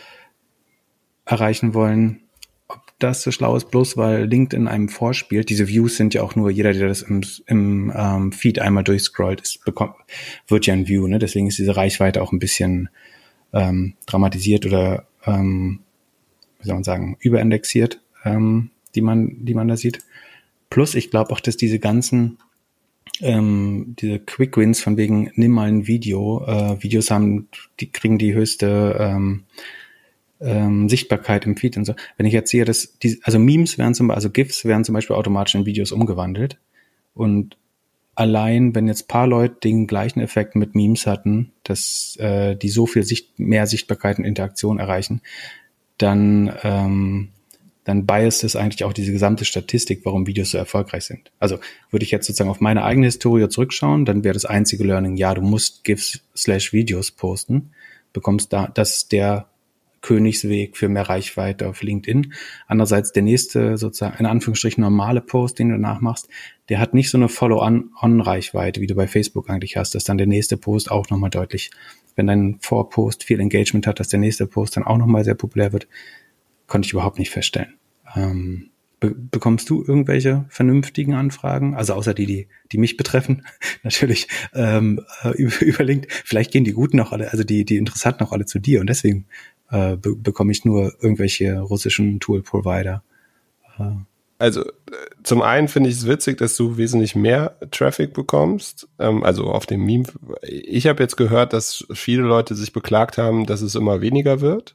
erreichen wollen, ob das so schlau ist, bloß weil LinkedIn einem vorspielt. Diese Views sind ja auch nur, jeder, der das im, im ähm, Feed einmal durchscrollt, ist, bekommt, wird ja ein View, ne? Deswegen ist diese Reichweite auch ein bisschen ähm, dramatisiert oder ähm, wie soll man sagen, überindexiert, ähm, die man, die man da sieht. Plus, ich glaube auch, dass diese ganzen ähm, diese Quick Wins von wegen, nimm mal ein Video, äh, Videos haben, die kriegen die höchste ähm, ähm, Sichtbarkeit im Feed und so. Wenn ich jetzt sehe, dass die, also Memes werden zum Beispiel, also GIFs werden zum Beispiel automatisch in Videos umgewandelt und allein, wenn jetzt paar Leute den gleichen Effekt mit Memes hatten, dass äh, die so viel Sicht, mehr Sichtbarkeit und Interaktion erreichen, dann ähm, dann biased es eigentlich auch diese gesamte Statistik, warum Videos so erfolgreich sind. Also würde ich jetzt sozusagen auf meine eigene Historie zurückschauen, dann wäre das einzige Learning, ja, du musst GIFs slash Videos posten, bekommst da, das ist der Königsweg für mehr Reichweite auf LinkedIn. Andererseits der nächste sozusagen, in Anführungsstrichen normale Post, den du danach machst, der hat nicht so eine Follow-on-Reichweite, wie du bei Facebook eigentlich hast, dass dann der nächste Post auch nochmal deutlich, wenn dein Vorpost viel Engagement hat, dass der nächste Post dann auch nochmal sehr populär wird, konnte ich überhaupt nicht feststellen. Ähm, be- bekommst du irgendwelche vernünftigen Anfragen? Also außer die, die, die mich betreffen, natürlich ähm, äh, über, über LinkedIn. Vielleicht gehen die guten auch alle, also die, die interessanten auch alle zu dir und deswegen äh, be- bekomme ich nur irgendwelche russischen Tool-Provider. Äh. Also zum einen finde ich es witzig, dass du wesentlich mehr Traffic bekommst, ähm, also auf dem Meme. Ich habe jetzt gehört, dass viele Leute sich beklagt haben, dass es immer weniger wird.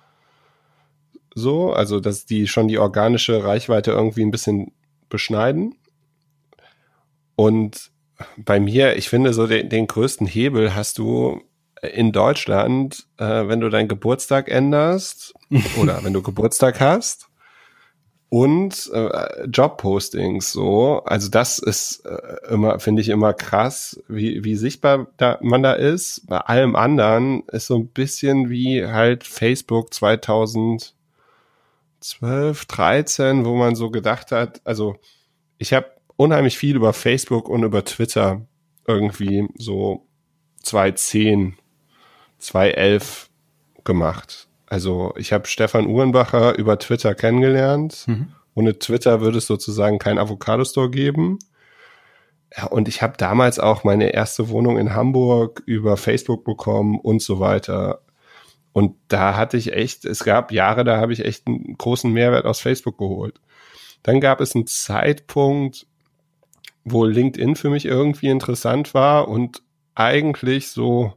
So, also dass die schon die organische Reichweite irgendwie ein bisschen beschneiden. Und bei mir, ich finde so den, den größten Hebel hast du in Deutschland, äh, wenn du deinen Geburtstag änderst oder wenn du Geburtstag hast und äh, Jobpostings so. Also das ist äh, immer, finde ich immer krass, wie, wie sichtbar da, man da ist. Bei allem anderen ist so ein bisschen wie halt Facebook zweitausendzwölf, dreizehn, wo man so gedacht hat, also ich habe unheimlich viel über Facebook und über Twitter irgendwie so zweitausendzehn, zweitausendelf gemacht. Also ich habe Stefan Uhrenbacher über Twitter kennengelernt. Mhm. Ohne Twitter würde es sozusagen kein Avocado-Store geben. Ja, und ich habe damals auch meine erste Wohnung in Hamburg über Facebook bekommen und so weiter. Und da hatte ich echt, es gab Jahre, da habe ich echt einen großen Mehrwert aus Facebook geholt. Dann gab es einen Zeitpunkt, wo LinkedIn für mich irgendwie interessant war und eigentlich so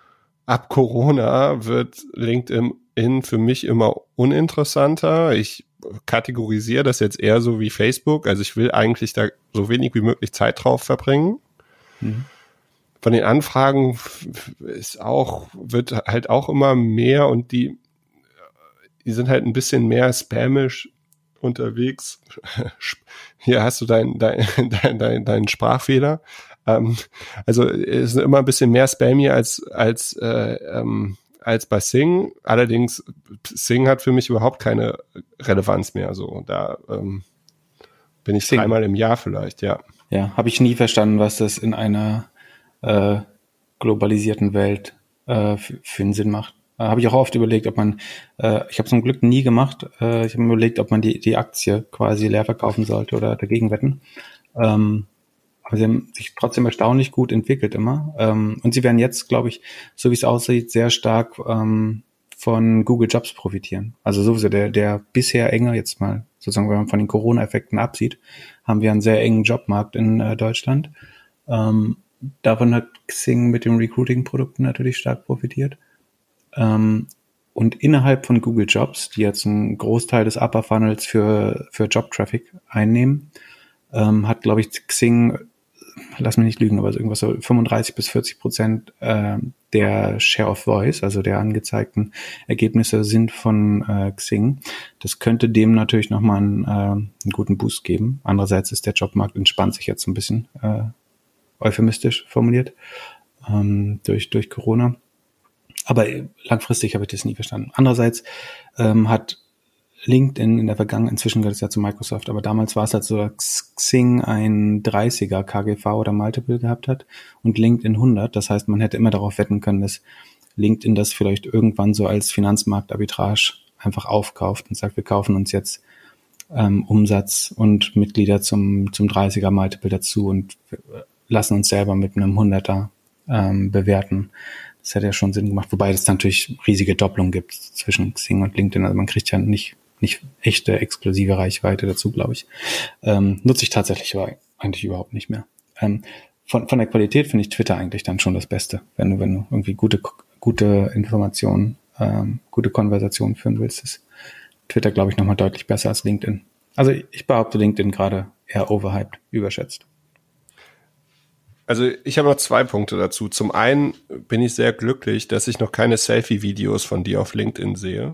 ab Corona wird LinkedIn für mich immer uninteressanter. Ich kategorisiere das jetzt eher so wie Facebook. Also ich will eigentlich da so wenig wie möglich Zeit drauf verbringen. Mhm. Von den Anfragen ist auch, wird halt auch immer mehr und die, die sind halt ein bisschen mehr spamisch unterwegs. Hier hast du deinen dein, dein, dein, dein Sprachfehler. Ähm, also es ist immer ein bisschen mehr spammy als als äh, ähm, als bei Sing. Allerdings Sing hat für mich überhaupt keine Relevanz mehr. So da ähm, bin ich Sing. Dreimal im Jahr vielleicht. Ja. Ja, habe ich nie verstanden, was das in einer äh, globalisierten Welt äh, für, für einen Sinn macht. Äh, habe ich auch oft überlegt, ob man, äh, ich habe zum Glück nie gemacht, äh, ich habe mir überlegt, ob man die die Aktie quasi leer verkaufen sollte oder dagegen wetten. Ähm, aber sie haben sich trotzdem erstaunlich gut entwickelt immer. Ähm, und sie werden jetzt, glaube ich, so wie es aussieht, sehr stark ähm, von Google Jobs profitieren. Also sowieso der der bisher enge, jetzt mal sozusagen, wenn man von den Corona-Effekten absieht, haben wir einen sehr engen Jobmarkt in äh, Deutschland. Ähm, davon hat Xing mit den Recruiting-Produkten natürlich stark profitiert. Ähm, und innerhalb von Google Jobs, die jetzt einen Großteil des Upper Funnels für für Job-Traffic einnehmen, ähm, hat, glaube ich, Xing, lass mich nicht lügen, aber irgendwas so fünfunddreißig bis vierzig Prozent äh, der Share of Voice, also der angezeigten Ergebnisse, sind von äh, Xing. Das könnte dem natürlich nochmal einen, äh, einen guten Boost geben. Andererseits ist der Jobmarkt, entspannt sich jetzt ein bisschen, äh, euphemistisch formuliert. ähm, durch, durch Corona. Aber langfristig habe ich das nie verstanden. Andererseits ähm, hat LinkedIn in der Vergangenheit, inzwischen gehört es ja zu Microsoft, aber damals war es halt so, dass Xing ein dreißiger K G V oder Multiple gehabt hat und LinkedIn hundert. Das heißt, man hätte immer darauf wetten können, dass LinkedIn das vielleicht irgendwann so als Finanzmarktarbitrage einfach aufkauft und sagt, wir kaufen uns jetzt ähm, Umsatz und Mitglieder zum zum dreißiger Multiple dazu und lassen uns selber mit einem hunderter ähm, bewerten. Das hätte ja schon Sinn gemacht, wobei es natürlich riesige Doppelungen gibt zwischen Xing und LinkedIn. Also man kriegt ja nicht nicht echte exklusive Reichweite dazu, glaube ich. Ähm, nutze ich tatsächlich aber eigentlich überhaupt nicht mehr. Ähm, von von der Qualität finde ich Twitter eigentlich dann schon das Beste, wenn du wenn du irgendwie gute gute Informationen, ähm, gute Konversationen führen willst, ist Twitter, glaube ich, nochmal deutlich besser als LinkedIn. Also ich behaupte, LinkedIn gerade eher overhyped, überschätzt. Also ich habe noch zwei Punkte dazu. Zum einen bin ich sehr glücklich, dass ich noch keine Selfie-Videos von dir auf LinkedIn sehe.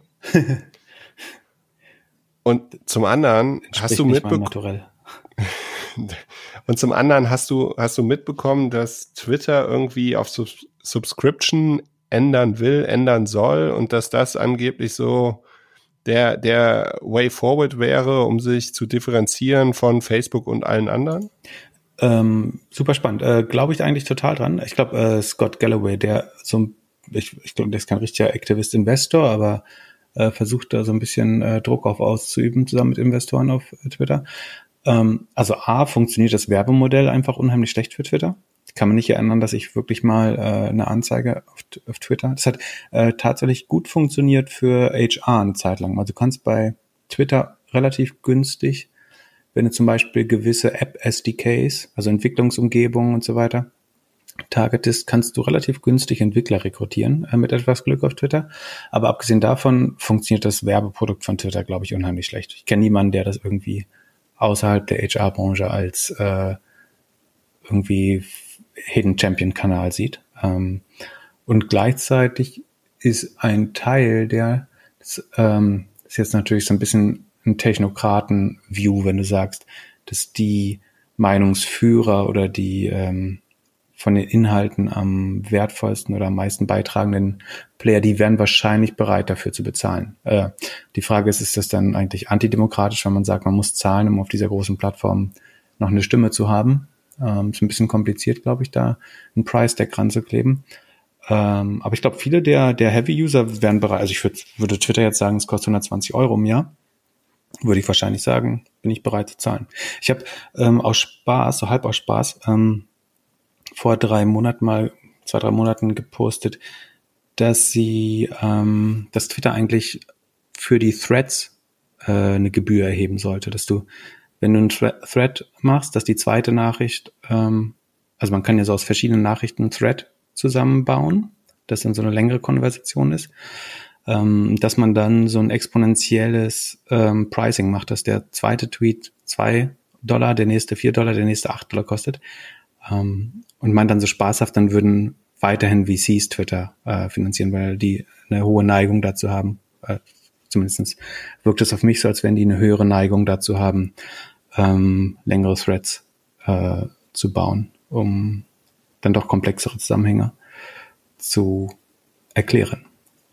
Und zum anderen hast du mitbekommen. Und zum anderen hast du hast du mitbekommen, dass Twitter irgendwie auf Sub- Subscription ändern will, ändern soll und dass das angeblich so der der Way Forward wäre, um sich zu differenzieren von Facebook und allen anderen? Ähm, super spannend. Äh, glaube ich eigentlich total dran. Ich glaube, äh, Scott Galloway, der so, ich, ich glaube, der ist kein richtiger Aktivist-Investor, aber äh, versucht da so ein bisschen äh, Druck auf auszuüben, zusammen mit Investoren auf äh, Twitter. Ähm, also A, funktioniert das Werbemodell einfach unheimlich schlecht für Twitter. Ich kann mich nicht erinnern, dass ich wirklich mal äh, eine Anzeige auf, auf Twitter, das hat äh, tatsächlich gut funktioniert für H R eine Zeit lang. Also du kannst bei Twitter relativ günstig, wenn du zum Beispiel gewisse App-S D Ks, also Entwicklungsumgebungen und so weiter, targetest, kannst du relativ günstig Entwickler rekrutieren äh, mit etwas Glück auf Twitter. Aber abgesehen davon funktioniert das Werbeprodukt von Twitter, glaube ich, unheimlich schlecht. Ich kenne niemanden, der das irgendwie außerhalb der H R-Branche als äh, irgendwie Hidden Champion-Kanal sieht. Ähm, und gleichzeitig ist ein Teil, der das, ähm, ist jetzt natürlich so ein bisschen ein Technokraten-View, wenn du sagst, dass die Meinungsführer oder die ähm, von den Inhalten am wertvollsten oder am meisten beitragenden Player, die wären wahrscheinlich bereit, dafür zu bezahlen. Äh, die Frage ist, ist das dann eigentlich antidemokratisch, wenn man sagt, man muss zahlen, um auf dieser großen Plattform noch eine Stimme zu haben? Ähm, ist ein bisschen kompliziert, glaube ich, da einen Price-Tag ranzukleben. Ähm, aber ich glaube, viele der der Heavy-User wären bereit, also ich würd, würde Twitter jetzt sagen, es kostet hundertzwanzig Euro im Jahr. Würde ich wahrscheinlich sagen, bin ich bereit zu zahlen. Ich habe ähm, aus Spaß, so halb aus Spaß, ähm, vor drei Monaten mal, zwei, drei Monaten gepostet, dass sie, ähm, dass Twitter eigentlich für die Threads äh, eine Gebühr erheben sollte, dass du, wenn du einen Thre- Thread machst, dass die zweite Nachricht, ähm, also man kann ja so aus verschiedenen Nachrichten einen Thread zusammenbauen, das dann so eine längere Konversation ist, ähm, dass man dann so ein exponentielles ähm, Pricing macht, dass der zweite Tweet zwei Dollar, der nächste vier Dollar, der nächste acht Dollar kostet. Ähm, und man dann so spaßhaft, dann würden weiterhin V Cs Twitter äh, finanzieren, weil die eine hohe Neigung dazu haben. Äh, zumindest wirkt es auf mich so, als wenn die eine höhere Neigung dazu haben, ähm, längere Threads äh, zu bauen, um dann doch komplexere Zusammenhänge zu erklären.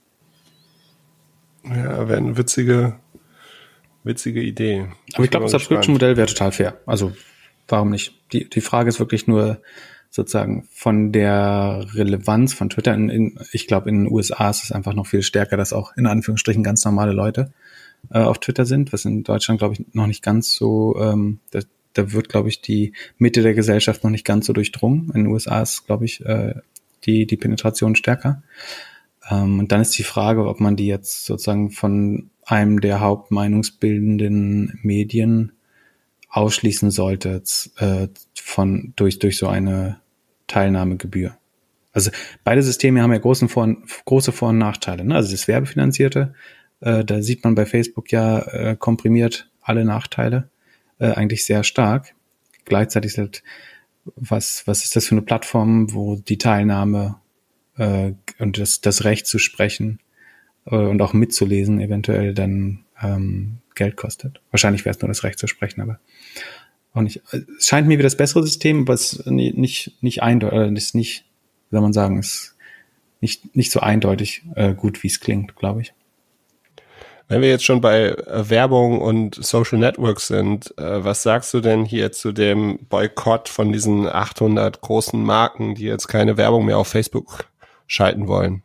Ja, wäre eine witzige, witzige Idee. Aber ich glaube, das Subscription-Modell wäre total fair. Also warum nicht? Die, die Frage ist wirklich nur sozusagen von der Relevanz von Twitter. In, in, ich glaube, in den U S A ist es einfach noch viel stärker, dass auch in Anführungsstrichen ganz normale Leute äh, auf Twitter sind, was in Deutschland, glaube ich, noch nicht ganz so, ähm, da, da wird, glaube ich, die Mitte der Gesellschaft noch nicht ganz so durchdrungen. In den U S A ist, glaube ich, äh, die, die Penetration stärker. Ähm, und dann ist die Frage, ob man die jetzt sozusagen von einem der hauptmeinungsbildenden Medien ausschließen sollte äh, von durch durch so eine Teilnahmegebühr. Also beide Systeme haben ja großen Vor- große Vor- und Nachteile. Ne? Also das Werbefinanzierte, äh, da sieht man bei Facebook ja äh, komprimiert alle Nachteile äh, eigentlich sehr stark. Gleichzeitig ist halt, was was ist das für eine Plattform, wo die Teilnahme äh, und das das Recht zu sprechen äh, und auch mitzulesen eventuell dann ähm, Geld kostet. Wahrscheinlich wäre es nur das Recht zu sprechen, aber auch nicht. Es scheint mir wie das bessere System, aber es ist nicht nicht eindeutig, ist nicht wie soll man sagen, ist nicht, nicht so eindeutig äh, gut, wie es klingt, glaube ich. Wenn wir jetzt schon bei äh, Werbung und Social Networks sind, äh, was sagst du denn hier zu dem Boykott von diesen achthundert großen Marken, die jetzt keine Werbung mehr auf Facebook schalten wollen?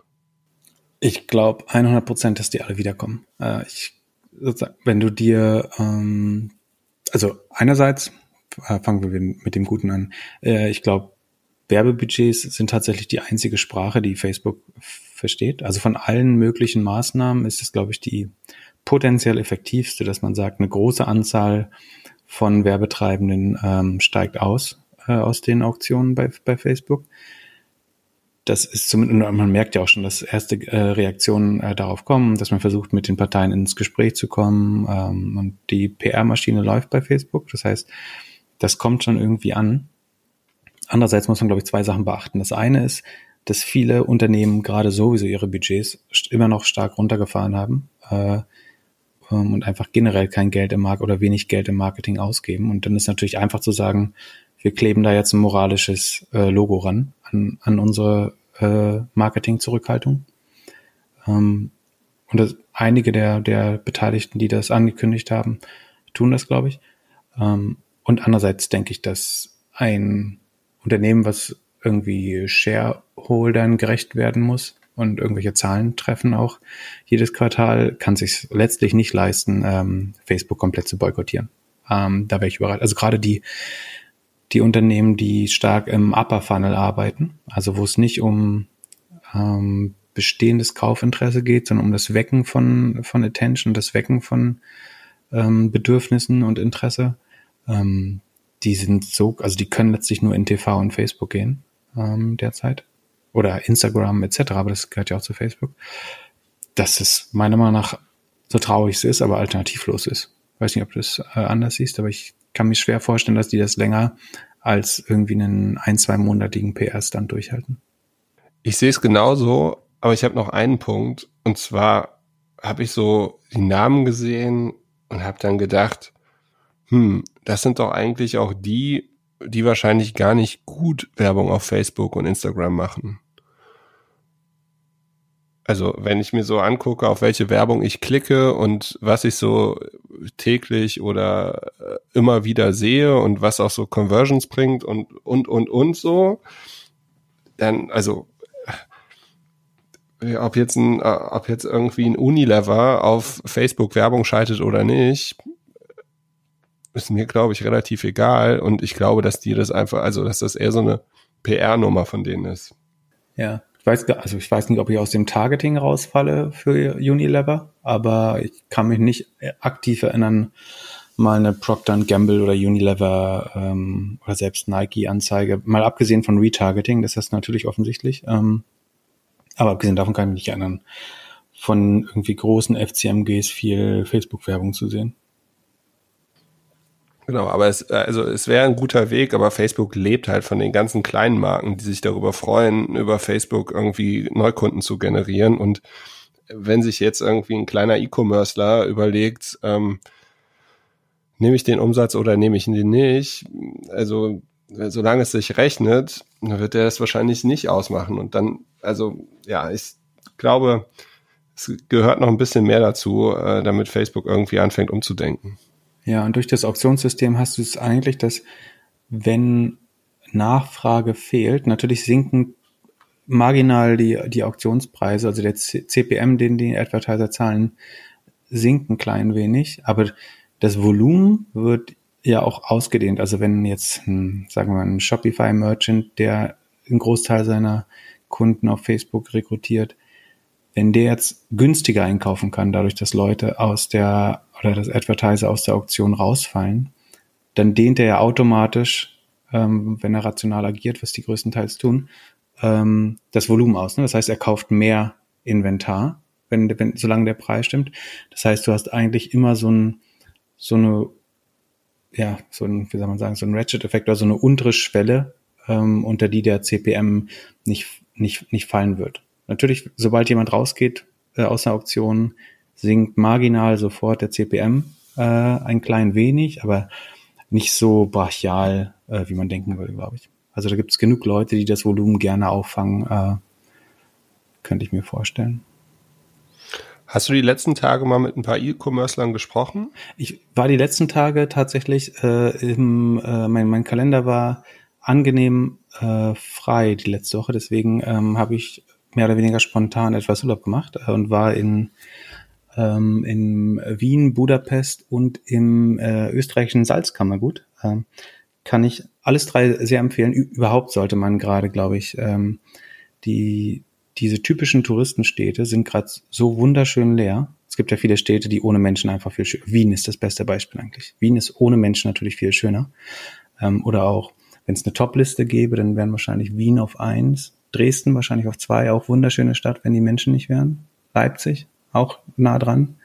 Ich glaube hundert Prozent, dass die alle wiederkommen. Äh, ich, wenn du dir, ähm, also einerseits, äh, fangen wir mit dem Guten an, äh, ich glaube, Werbebudgets sind tatsächlich die einzige Sprache, die Facebook versteht. Also von allen möglichen Maßnahmen ist es, glaube ich, die potenziell effektivste, dass man sagt, eine große Anzahl von Werbetreibenden ähm, steigt aus äh, aus den Auktionen bei, bei Facebook. Das ist zumindest, man merkt ja auch schon, dass erste äh, Reaktionen äh, darauf kommen, dass man versucht, mit den Parteien ins Gespräch zu kommen, ähm, und die P R-Maschine läuft bei Facebook. Das heißt, das kommt schon irgendwie an. Andererseits muss man, glaube ich, zwei Sachen beachten. Das eine ist, dass viele Unternehmen gerade sowieso ihre Budgets immer noch stark runtergefahren haben äh, und einfach generell kein Geld im Markt oder wenig Geld im Marketing ausgeben. Und dann ist natürlich einfach zu sagen, wir kleben da jetzt ein moralisches äh, Logo ran an, an unsere äh, Marketing-Zurückhaltung. Ähm, und das, einige der, der Beteiligten, die das angekündigt haben, tun das, glaube ich. Ähm, und andererseits denke ich, dass ein Unternehmen, was irgendwie Shareholdern gerecht werden muss und irgendwelche Zahlen treffen auch jedes Quartal, kann sich letztlich nicht leisten, ähm, Facebook komplett zu boykottieren. Ähm, da wäre ich überrascht. Also gerade die die Unternehmen, die stark im Upper Funnel arbeiten, also wo es nicht um ähm, bestehendes Kaufinteresse geht, sondern um das Wecken von von Attention, das Wecken von ähm, Bedürfnissen und Interesse. Ähm, die sind so, also die können letztlich nur in T V und Facebook gehen ähm, derzeit oder Instagram et cetera, aber das gehört ja auch zu Facebook. Dass es meiner Meinung nach, so traurig es ist, aber alternativlos ist. Ich weiß nicht, ob du das äh, anders siehst, aber ich kann mir schwer vorstellen, dass die das länger als irgendwie einen ein-, zweimonatigen P R-Stand durchhalten. Ich sehe es genauso, aber ich habe noch einen Punkt. Und zwar habe ich so die Namen gesehen und habe dann gedacht, hm, das sind doch eigentlich auch die, die wahrscheinlich gar nicht gut Werbung auf Facebook und Instagram machen. Also wenn ich mir so angucke, auf welche Werbung ich klicke und was ich so täglich oder immer wieder sehe und was auch so Conversions bringt und, und, und, und so, dann, also ob jetzt ein, ob jetzt irgendwie ein Unilever auf Facebook Werbung schaltet oder nicht, ist mir, glaube ich, relativ egal. Und ich glaube, dass die das einfach, also dass das eher so eine P R-Nummer von denen ist. Ja, ich weiß, also ich weiß nicht, ob ich aus dem Targeting rausfalle für Unilever, aber ich kann mich nicht aktiv erinnern, mal eine Procter and Gamble oder Unilever ähm, oder selbst Nike-Anzeige, mal abgesehen von Retargeting, das ist natürlich offensichtlich, ähm, aber abgesehen davon kann ich mich nicht erinnern, von irgendwie großen F C M Gs viel Facebook-Werbung zu sehen. Genau, aber es, also es wäre ein guter Weg, aber Facebook lebt halt von den ganzen kleinen Marken, die sich darüber freuen, über Facebook irgendwie Neukunden zu generieren. Und wenn sich jetzt irgendwie ein kleiner E-Commercer überlegt, ähm, nehme ich den Umsatz oder nehme ich den nicht, also solange es sich rechnet, dann wird er das wahrscheinlich nicht ausmachen. Und dann, also ja, ich glaube, es gehört noch ein bisschen mehr dazu, äh, damit Facebook irgendwie anfängt umzudenken. Ja, und durch das Auktionssystem hast du es eigentlich, dass wenn Nachfrage fehlt, natürlich sinken marginal die die Auktionspreise, also der C P M, den die Advertiser zahlen, sinkt ein klein wenig, aber das Volumen wird ja auch ausgedehnt. Also wenn jetzt, ein, sagen wir mal, ein Shopify-Merchant, der einen Großteil seiner Kunden auf Facebook rekrutiert, wenn der jetzt günstiger einkaufen kann, dadurch, dass Leute aus der oder das Advertiser aus der Auktion rausfallen, dann dehnt er ja automatisch, ähm, wenn er rational agiert, was die größtenteils tun, ähm, das Volumen aus. Ne? Das heißt, er kauft mehr Inventar, wenn, wenn solange der Preis stimmt. Das heißt, du hast eigentlich immer so ein so eine ja so ein wie soll man sagen so ein Ratchet-Effekt oder so eine untere Schwelle, ähm, unter die der C P M nicht nicht nicht fallen wird. Natürlich, sobald jemand rausgeht äh, aus der Auktion, sinkt marginal sofort der C P M äh, ein klein wenig, aber nicht so brachial, äh, wie man denken würde, glaube ich. Also da gibt es genug Leute, die das Volumen gerne auffangen, äh, könnte ich mir vorstellen. Hast du die letzten Tage mal mit ein paar E-Commerclern gesprochen? Ich war die letzten Tage tatsächlich, äh, im, äh, mein, mein Kalender war angenehm äh, frei die letzte Woche, deswegen ähm, habe ich mehr oder weniger spontan etwas Urlaub gemacht äh, und war in ähm, in Wien, Budapest und im äh, österreichischen Salzkammergut. Ähm, kann ich alles drei sehr empfehlen. Ü- überhaupt sollte man gerade, glaube ich, ähm, die diese typischen Touristenstädte sind gerade so wunderschön leer. Es gibt ja viele Städte, die ohne Menschen einfach viel schöner. Wien ist das beste Beispiel eigentlich. Wien ist ohne Menschen natürlich viel schöner. Ähm, oder auch, wenn es eine Top-Liste gäbe, dann wären wahrscheinlich Wien auf eins, Dresden wahrscheinlich auf zwei, auch wunderschöne Stadt, wenn die Menschen nicht wären. Leipzig auch nah dran.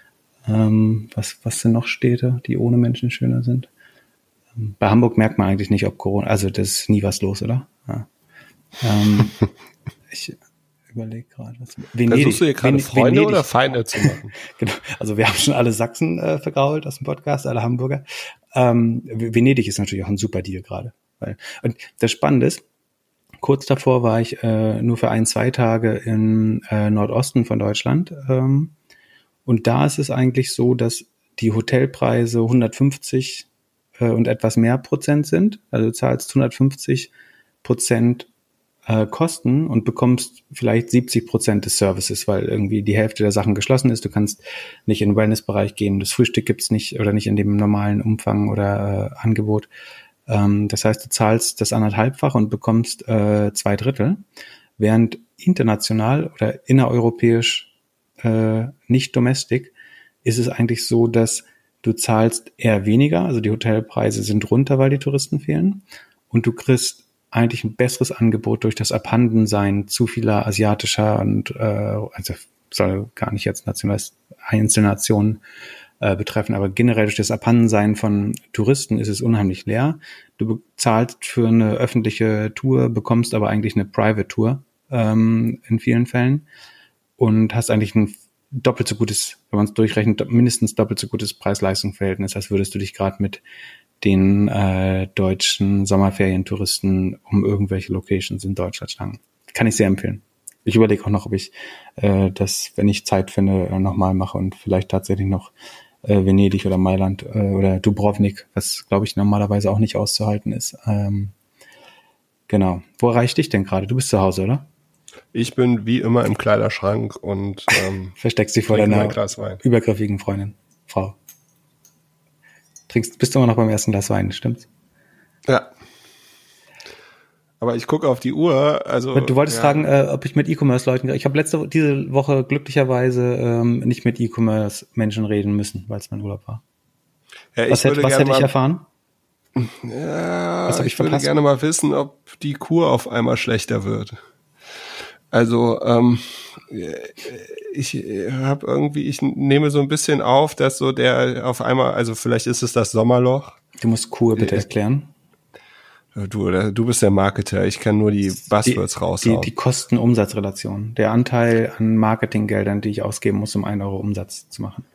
Ähm, was, was sind noch Städte, die ohne Menschen schöner sind? Ähm, bei Hamburg merkt man eigentlich nicht, ob Corona, also das ist nie was los, oder? Ja. Ähm, ich überlege gerade, was. Venedig. Versuchst du hier gerade Ven- Freunde Venedig. oder Feinde zu machen? Genau. Also wir haben schon alle Sachsen äh, vergrault aus dem Podcast, alle Hamburger. Ähm, Venedig ist natürlich auch ein super Deal gerade. Weil, und das Spannende ist, kurz davor war ich äh, nur für ein, zwei Tage im äh, Nordosten von Deutschland. Ähm, und da ist es eigentlich so, dass die Hotelpreise hundertfünfzig äh, und etwas mehr Prozent sind. Also du zahlst hundertfünfzig Prozent äh, Kosten und bekommst vielleicht siebzig Prozent des Services, weil irgendwie die Hälfte der Sachen geschlossen ist. Du kannst nicht in den Wellnessbereich gehen. Das Frühstück gibt's nicht oder nicht in dem normalen Umfang oder äh, Angebot. Das heißt, du zahlst das anderthalbfach und bekommst äh, zwei Drittel, während international oder innereuropäisch äh, nicht domestic ist es eigentlich so, dass du zahlst eher weniger, also die Hotelpreise sind runter, weil die Touristen fehlen und du kriegst eigentlich ein besseres Angebot durch das Abhandensein zu vieler asiatischer und äh, also soll gar nicht jetzt national einzelne Nationen betreffen, aber generell durch das Abhandensein von Touristen ist es unheimlich leer. Du bezahlst für eine öffentliche Tour, bekommst aber eigentlich eine Private Tour ähm, in vielen Fällen und hast eigentlich ein doppelt so gutes, wenn man es durchrechnet, mindestens doppelt so gutes Preis-Leistung-Verhältnis, als würdest du dich gerade mit den äh, deutschen Sommerferientouristen um irgendwelche Locations in Deutschland schlagen. Kann ich sehr empfehlen. Ich überlege auch noch, ob ich äh, das, wenn ich Zeit finde, äh, nochmal mache und vielleicht tatsächlich noch äh, Venedig oder Mailand äh, oder Dubrovnik, was, glaube ich, normalerweise auch nicht auszuhalten ist. Ähm, genau. Wo erreicht dich denn gerade? Du bist zu Hause, oder? Ich bin wie immer im Kleiderschrank und ähm, versteckst dich vor deiner übergriffigen Freundin, Frau. Trinkst, bist du immer noch beim ersten Glas Wein, stimmt's? Ja. Aber ich gucke auf die Uhr, also... Du wolltest ja. fragen, äh, ob ich mit E-Commerce-Leuten... Ich habe letzte diese Woche glücklicherweise ähm, nicht mit E-Commerce-Menschen reden müssen, weil es mein Urlaub war. Ja, was hätte, was hätte ich erfahren? Ja, was hab ich, ich würde verpasst? gerne mal wissen, ob die Kur auf einmal schlechter wird. Also, ähm, ich habe irgendwie, ich nehme so ein bisschen auf, dass so der auf einmal, also vielleicht ist es das Sommerloch. Du musst Kur bitte ich, erklären. Du, du bist der Marketer, ich kann nur die Buzzwords die, raushauen. Die, die Kosten-Umsatz-Relation, der Anteil an Marketinggeldern, die ich ausgeben muss, um einen Euro Umsatz zu machen.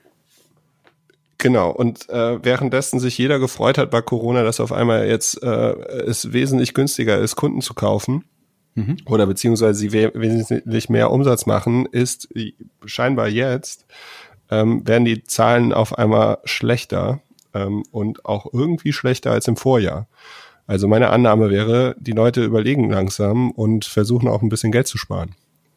Genau, und äh, währenddessen sich jeder gefreut hat bei Corona, dass auf einmal jetzt äh, es wesentlich günstiger ist, Kunden zu kaufen mhm. oder beziehungsweise sie we- wesentlich mehr Umsatz machen, ist scheinbar jetzt, ähm, werden die Zahlen auf einmal schlechter ähm, und auch irgendwie schlechter als im Vorjahr. Also meine Annahme wäre, die Leute überlegen langsam und versuchen auch ein bisschen Geld zu sparen.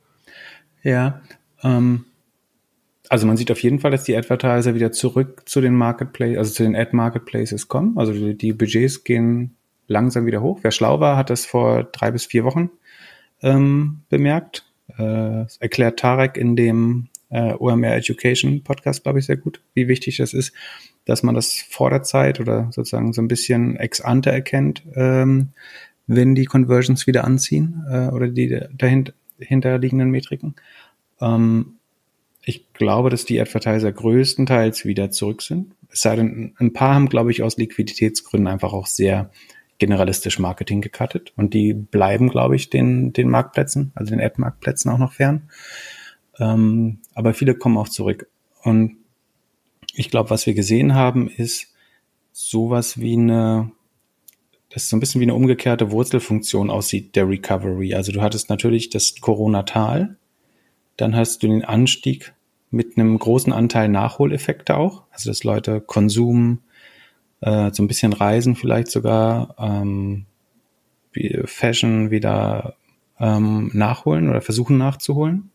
Ja, ähm, also man sieht auf jeden Fall, dass die Advertiser wieder zurück zu den Marketplaces, also zu den Ad-Marketplaces kommen. Also die, die Budgets gehen langsam wieder hoch. Wer schlau war, hat das vor drei bis vier Wochen ähm, bemerkt. Äh, erklärt Tarek in dem äh, O M R Education Podcast, glaube ich, sehr gut, wie wichtig das ist, dass man das vor der Zeit oder sozusagen so ein bisschen ex ante erkennt, ähm, wenn die Conversions wieder anziehen äh, oder die dahinter hinterliegenden Metriken. Ähm, ich glaube, dass die Advertiser größtenteils wieder zurück sind. Es sei denn, ein paar haben, glaube ich, aus Liquiditätsgründen einfach auch sehr generalistisch Marketing gecuttet und die bleiben, glaube ich, den den Marktplätzen, also den Ad-Marktplätzen auch noch fern. Ähm, aber viele kommen auch zurück. Und ich glaube, was wir gesehen haben, ist sowas wie eine das so ein bisschen wie eine umgekehrte Wurzelfunktion aussieht, der Recovery. Also du hattest natürlich das Corona-Tal, dann hast du den Anstieg mit einem großen Anteil Nachholeffekte auch, also dass Leute Konsum, äh, so ein bisschen Reisen vielleicht sogar, ähm, wie Fashion wieder ähm, nachholen oder versuchen nachzuholen.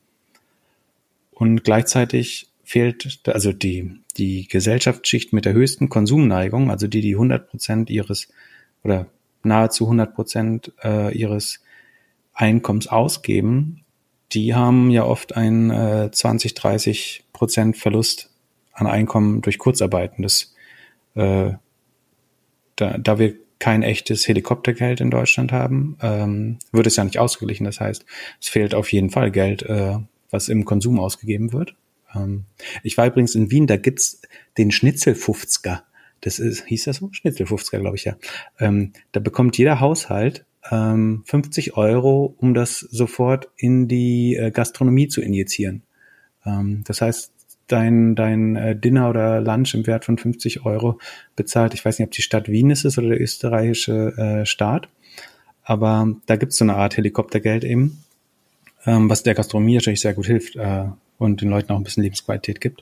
Und gleichzeitig fehlt, also die, die Gesellschaftsschicht mit der höchsten Konsumneigung, also die, die hundert Prozent ihres oder nahezu hundert Prozent äh, ihres Einkommens ausgeben, die haben ja oft einen äh, zwanzig, dreißig Prozent Verlust an Einkommen durch Kurzarbeiten. Das, äh, da, da wir kein echtes Helikoptergeld in Deutschland haben, ähm, wird es ja nicht ausgeglichen. Das heißt, es fehlt auf jeden Fall Geld, äh, was im Konsum ausgegeben wird. Ähm, ich war übrigens in Wien, da gibt's den Schnitzelfufzger. Das ist, hieß das so? Schnitzelfufzger, glaube ich, ja. Ähm, da bekommt jeder Haushalt ähm, fünfzig Euro, um das sofort in die äh, Gastronomie zu injizieren. Ähm, das heißt, dein dein äh, Dinner oder Lunch im Wert von fünfzig Euro bezahlt, ich weiß nicht, ob die Stadt Wien ist es oder der österreichische äh, Staat, aber da gibt's so eine Art Helikoptergeld eben, ähm, was der Gastronomie natürlich sehr gut hilft äh, und den Leuten auch ein bisschen Lebensqualität gibt.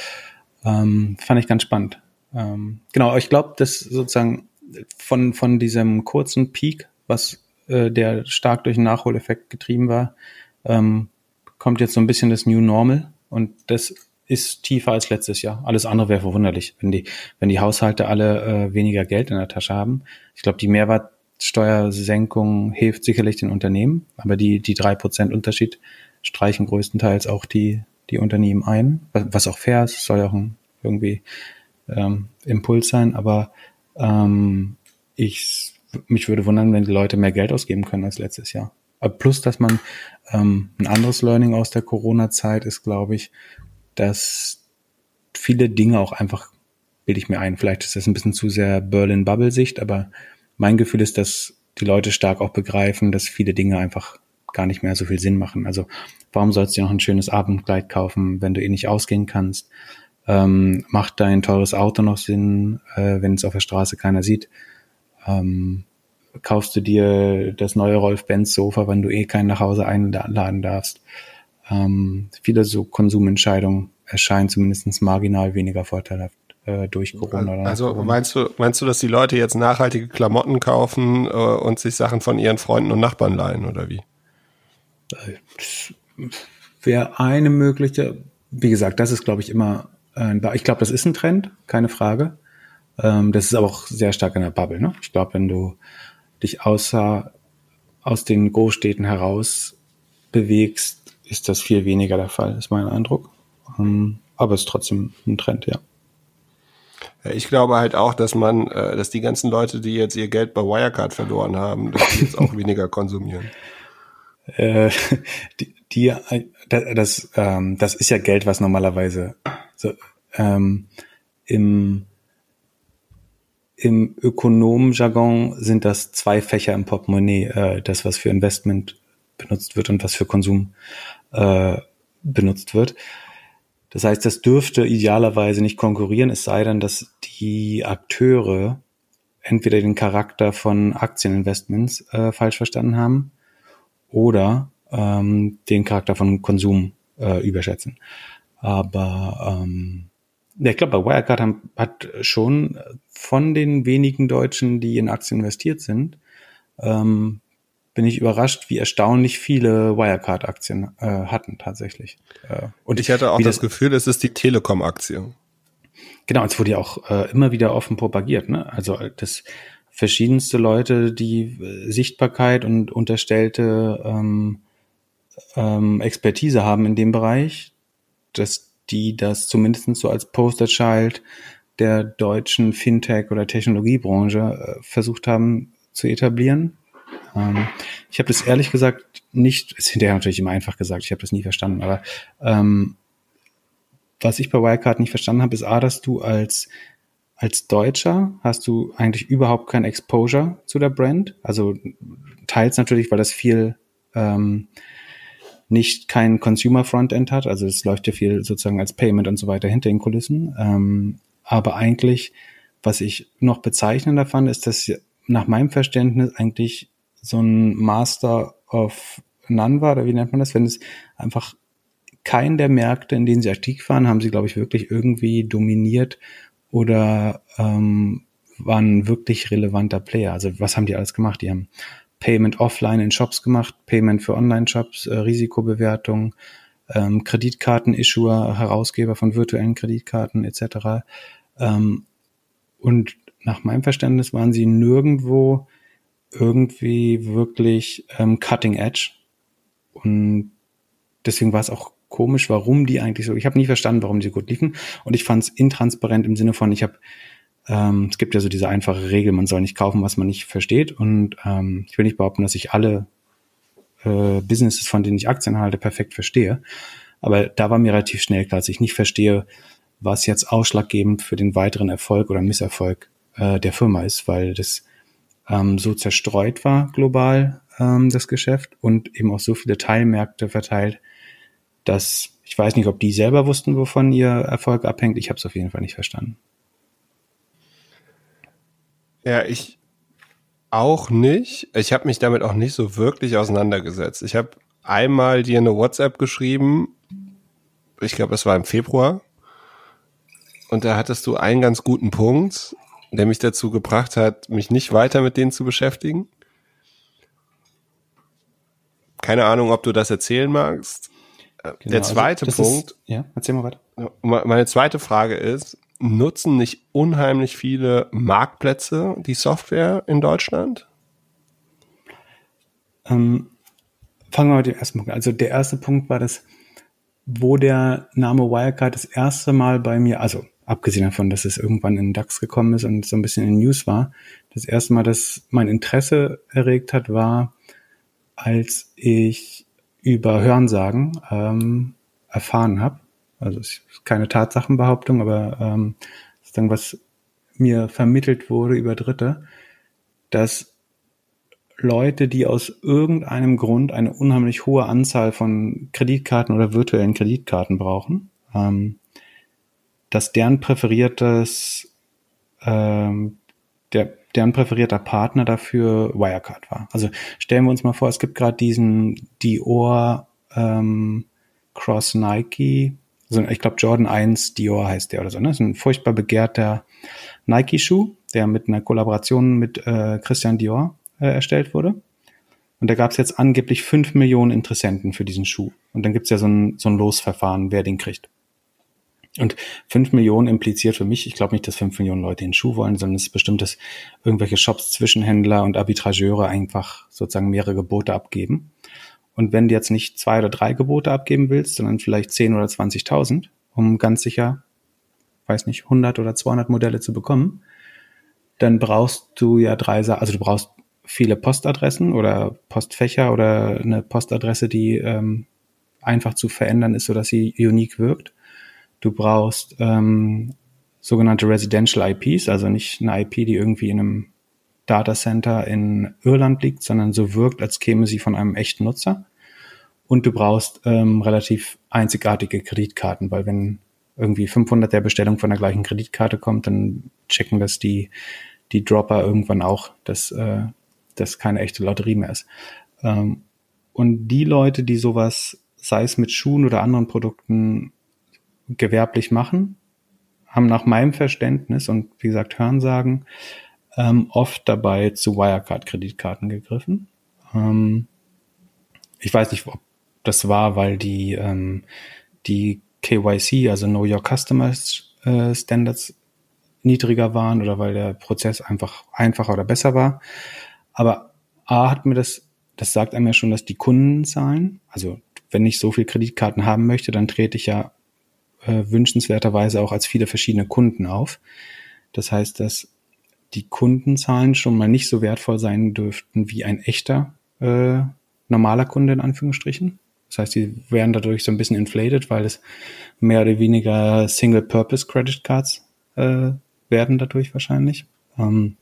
Ähm, fand ich ganz spannend. Ähm, genau, ich glaube, dass sozusagen von von diesem kurzen Peak, was äh, der stark durch den Nachholeffekt getrieben war, ähm, kommt jetzt so ein bisschen das New Normal und das ist tiefer als letztes Jahr. Alles andere wäre verwunderlich, wenn die wenn die Haushalte alle äh, weniger Geld in der Tasche haben. Ich glaube, die Mehrwertsteuersenkung hilft sicherlich den Unternehmen, aber die die drei Prozent Unterschied streichen größtenteils auch die die Unternehmen ein, was, was auch fair ist, soll ja auch ein, irgendwie ähm, Impuls sein, aber ähm, ich mich würde wundern, wenn die Leute mehr Geld ausgeben können als letztes Jahr. Aber plus, dass man ähm, ein anderes Learning aus der Corona-Zeit ist, glaube ich, dass viele Dinge auch einfach, bilde ich mir ein, vielleicht ist das ein bisschen zu sehr Berlin-Bubble-Sicht, aber mein Gefühl ist, dass die Leute stark auch begreifen, dass viele Dinge einfach gar nicht mehr so viel Sinn machen. Also warum sollst du dir noch ein schönes Abendkleid kaufen, wenn du eh nicht ausgehen kannst? Ähm, macht dein teures Auto noch Sinn, äh, wenn es auf der Straße keiner sieht? Ähm, kaufst du dir das neue Rolf-Benz-Sofa, wenn du eh keinen nach Hause einladen darfst? Ähm, viele so Konsumentscheidungen erscheinen zumindest marginal weniger vorteilhaft äh, durch Corona. Oder also Corona. meinst du, meinst du, dass die Leute jetzt nachhaltige Klamotten kaufen äh, und sich Sachen von ihren Freunden und Nachbarn leihen oder wie? Wäre eine mögliche, wie gesagt, das ist, glaube ich, immer ein, ich glaube, das ist ein Trend, keine Frage. Ähm, das ist aber auch sehr stark in der Bubble, ne? Ich glaube, wenn du dich außer, aus den Großstädten heraus bewegst, ist das viel weniger der Fall, ist mein Eindruck. Ähm, aber es ist trotzdem ein Trend, ja. Ja, ich glaube halt auch, dass man, äh, dass die ganzen Leute, die jetzt ihr Geld bei Wirecard verloren haben, dass die jetzt auch weniger konsumieren. Äh, die, die, das, ähm, das ist ja Geld, was normalerweise so, ähm, im, im Ökonomenjargon sind das zwei Fächer im Portemonnaie, äh, das, was für Investment benutzt wird und was für Konsum äh, benutzt wird. Das heißt, das dürfte idealerweise nicht konkurrieren, es sei denn, dass die Akteure entweder den Charakter von Aktieninvestments äh, falsch verstanden haben oder ähm, den Charakter von Konsum äh, überschätzen. Aber ähm, ja, ich glaube, bei Wirecard haben, hat schon von den wenigen Deutschen, die in Aktien investiert sind, ähm, bin ich überrascht, wie erstaunlich viele Wirecard-Aktien äh, hatten tatsächlich. Äh, und ich hatte auch das, das Gefühl, es ist die Telekom-Aktie. Genau, es wurde ja auch äh, immer wieder offen propagiert, ne? Also das verschiedenste Leute, die äh, Sichtbarkeit und unterstellte ähm, ähm, Expertise haben in dem Bereich, dass die das zumindest so als Posterchild der deutschen Fintech- oder Technologiebranche äh, versucht haben zu etablieren. Ähm, ich habe das ehrlich gesagt nicht, ist hinterher natürlich immer einfach gesagt, ich habe das nie verstanden, aber ähm, was ich bei Wirecard nicht verstanden habe, ist A, dass du als als Deutscher hast du eigentlich überhaupt kein Exposure zu der Brand. Also teils natürlich, weil das viel ähm, nicht kein Consumer-Frontend hat. Also es läuft ja viel sozusagen als Payment und so weiter hinter den Kulissen. Ähm, aber eigentlich, was ich noch bezeichnender fand, ist, dass nach meinem Verständnis eigentlich so ein Master of None war, oder wie nennt man das, wenn es einfach keinen der Märkte, in denen sie aktiv waren, haben sie, glaube ich, wirklich irgendwie dominiert oder ähm, waren ein wirklich relevanter Player. Also was haben die alles gemacht? Die haben Payment offline in Shops gemacht, Payment für Online-Shops, äh, Risikobewertung, ähm, Kreditkarten-Issuer, Herausgeber von virtuellen Kreditkarten et cetera. Ähm, und nach meinem Verständnis waren sie nirgendwo irgendwie wirklich ähm, cutting edge. Und deswegen war es auch komisch, warum die eigentlich so, ich habe nie verstanden, warum die so gut liefen. Und ich fand es intransparent im Sinne von, ich habe, ähm, es gibt ja so diese einfache Regel, man soll nicht kaufen, was man nicht versteht. Und ähm, ich will nicht behaupten, dass ich alle äh, Businesses, von denen ich Aktien halte, perfekt verstehe. Aber da war mir relativ schnell klar, dass ich nicht verstehe, was jetzt ausschlaggebend für den weiteren Erfolg oder Misserfolg äh, der Firma ist, weil das ähm, so zerstreut war global, ähm, das Geschäft, und eben auch so viele Teilmärkte verteilt, dass ich weiß nicht, ob die selber wussten, wovon ihr Erfolg abhängt. Ich habe es auf jeden Fall nicht verstanden. Ja, ich auch nicht. Ich habe mich damit auch nicht so wirklich auseinandergesetzt. Ich habe einmal dir eine WhatsApp geschrieben, ich glaube, es war im Februar, und da hattest du einen ganz guten Punkt, der mich dazu gebracht hat, mich nicht weiter mit denen zu beschäftigen. Keine Ahnung, ob du das erzählen magst. Genau, der zweite also Punkt. Ist, ja, erzähl mal weiter. Meine zweite Frage ist, nutzen nicht unheimlich viele Marktplätze die Software in Deutschland? Ähm, fangen wir mit dem ersten Punkt an. Also der erste Punkt war das, wo der Name Wirecard das erste Mal bei mir, also abgesehen davon, dass es irgendwann in den DAX gekommen ist und so ein bisschen in News war, das erste Mal, dass mein Interesse erregt hat, war, als ich über Hörensagen ähm, erfahren habe. Also es ist keine Tatsachenbehauptung, aber ähm, das ist dann, was mir vermittelt wurde über Dritte, dass Leute, die aus irgendeinem Grund eine unheimlich hohe Anzahl von Kreditkarten oder virtuellen Kreditkarten brauchen, ähm, dass deren präferiertes, ähm, der, deren präferierter Partner dafür Wirecard war. Also stellen wir uns mal vor, es gibt gerade diesen Dior ähm, Cross Nike, also ich glaube Jordan eins Dior heißt der oder so, ne? Das ist ein furchtbar begehrter Nike-Schuh, der mit einer Kollaboration mit äh, Christian Dior äh, erstellt wurde. Und da gab es jetzt angeblich fünf Millionen Interessenten für diesen Schuh. Und dann gibt's ja so ein, so ein Losverfahren, wer den kriegt. Und fünf Millionen impliziert für mich, ich glaube nicht, dass fünf Millionen Leute den Schuh wollen, sondern es ist bestimmt, dass irgendwelche Shops, Zwischenhändler und Arbitrageure einfach sozusagen mehrere Gebote abgeben. Und wenn du jetzt nicht zwei oder drei Gebote abgeben willst, sondern vielleicht zehn oder zwanzigtausend, um ganz sicher, weiß nicht, hundert oder zweihundert Modelle zu bekommen, dann brauchst du ja drei Sachen, also du brauchst viele Postadressen oder Postfächer oder eine Postadresse, die ähm, einfach zu verändern ist, sodass sie unique wirkt. Du brauchst ähm, sogenannte Residential I Ps, also nicht eine I P, die irgendwie in einem Datacenter in Irland liegt, sondern so wirkt, als käme sie von einem echten Nutzer. Und du brauchst ähm, relativ einzigartige Kreditkarten, weil wenn irgendwie fünfhundert der Bestellung von der gleichen Kreditkarte kommt, dann checken das die die Dropper irgendwann auch, dass äh, das keine echte Lotterie mehr ist. Ähm, und die Leute, die sowas, sei es mit Schuhen oder anderen Produkten, gewerblich machen, haben nach meinem Verständnis und wie gesagt Hörensagen ähm, oft dabei zu Wirecard-Kreditkarten gegriffen. Ähm, ich weiß nicht, ob das war, weil die ähm, die K Y C, also Know Your Customer äh, Standards niedriger waren oder weil der Prozess einfach einfacher oder besser war. Aber A hat mir das, das sagt einem ja schon, dass die Kundenzahlen, also wenn ich so viel Kreditkarten haben möchte, dann trete ich ja äh, wünschenswerterweise auch als viele verschiedene Kunden auf. Das heißt, dass die Kundenzahlen schon mal nicht so wertvoll sein dürften wie ein echter äh, normaler Kunde in Anführungsstrichen. Das heißt, die werden dadurch so ein bisschen inflated, weil es mehr oder weniger Single-Purpose-Credit-Cards äh, werden dadurch wahrscheinlich. Ähm,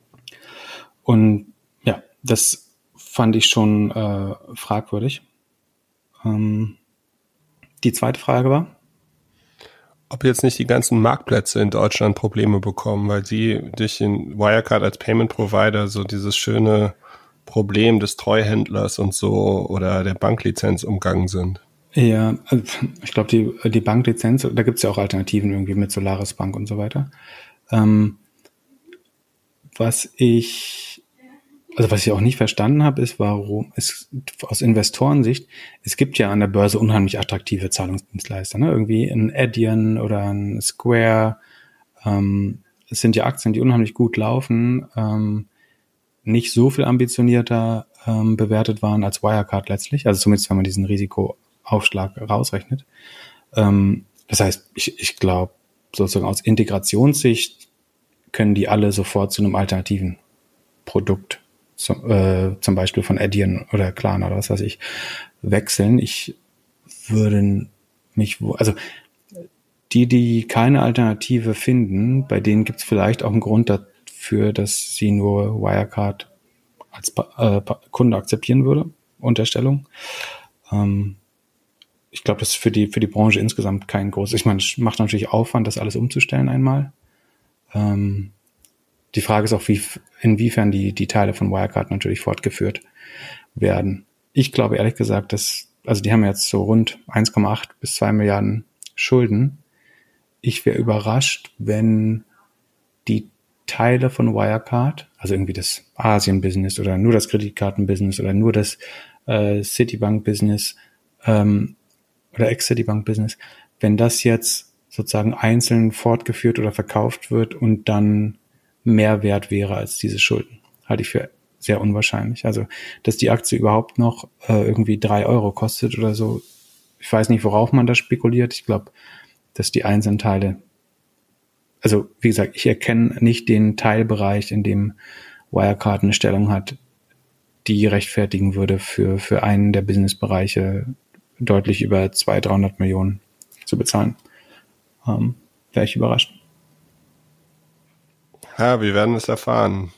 und ja, das fand ich schon äh, fragwürdig. Ähm, die zweite Frage war? ob jetzt nicht die ganzen Marktplätze in Deutschland Probleme bekommen, weil sie durch den Wirecard als Payment Provider so dieses schöne Problem des Treuhändlers und so oder der Banklizenz umgangen sind. Ja, also ich glaube, die, die Banklizenz, da gibt es ja auch Alternativen irgendwie mit Solaris Bank und so weiter. Ähm, was ich, also was ich auch nicht verstanden habe, ist, warum es aus Investorensicht, es gibt ja an der Börse unheimlich attraktive Zahlungsdienstleister, ne? Irgendwie ein Adyen oder ein Square. Ähm, es sind ja Aktien, die unheimlich gut laufen, ähm, nicht so viel ambitionierter ähm, bewertet waren als Wirecard letztlich, also zumindest wenn man diesen Risikoaufschlag rausrechnet. Ähm, das heißt, ich, ich glaube, sozusagen aus Integrationssicht können die alle sofort zu einem alternativen Produkt, so, äh, zum Beispiel von Adyen oder Klarna oder was weiß ich, wechseln. Ich würde mich, wo, also die, die keine Alternative finden, bei denen gibt es vielleicht auch einen Grund dafür, dass sie nur Wirecard als äh, Kunde akzeptieren würde, Unterstellung. Ähm, ich glaube, das ist für die, für die Branche insgesamt kein großes, ich meine, es macht natürlich Aufwand, das alles umzustellen einmal. Ähm, die Frage ist auch, wie, inwiefern die, die Teile von Wirecard natürlich fortgeführt werden. Ich glaube ehrlich gesagt, dass, also die haben jetzt so rund eins Komma acht bis zwei Milliarden Schulden. Ich wäre überrascht, wenn die Teile von Wirecard, also irgendwie das Asien-Business oder nur das Kreditkarten-Business oder nur das äh, Citibank-Business ähm, oder Ex-Citibank-Business, wenn das jetzt sozusagen einzeln fortgeführt oder verkauft wird und dann mehr wert wäre als diese Schulden, halte ich für sehr unwahrscheinlich. Also, dass die Aktie überhaupt noch äh, irgendwie drei Euro kostet oder so, ich weiß nicht, worauf man da spekuliert. Ich glaube, dass die einzelnen Teile, also wie gesagt, ich erkenne nicht den Teilbereich, in dem Wirecard eine Stellung hat, die rechtfertigen würde, für für einen der Businessbereiche deutlich über zweihundert, dreihundert Millionen zu bezahlen. Ähm, wäre ich überrascht. Ja, wir werden es erfahren.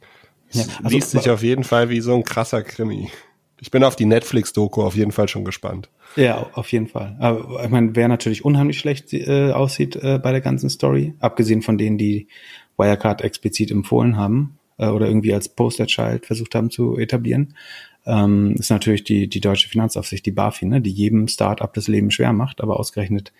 Es ja, also, liest sich auf jeden Fall wie so ein krasser Krimi. Ich bin auf die Netflix-Doku auf jeden Fall schon gespannt. Ja, auf jeden Fall. Aber ich meine, wer natürlich unheimlich schlecht äh, aussieht äh, bei der ganzen Story, abgesehen von denen, die Wirecard explizit empfohlen haben äh, oder irgendwie als Posterchild versucht haben zu etablieren, ähm, ist natürlich die die deutsche Finanzaufsicht, die BaFin, ne, die jedem Start-up das Leben schwer macht, aber ausgerechnet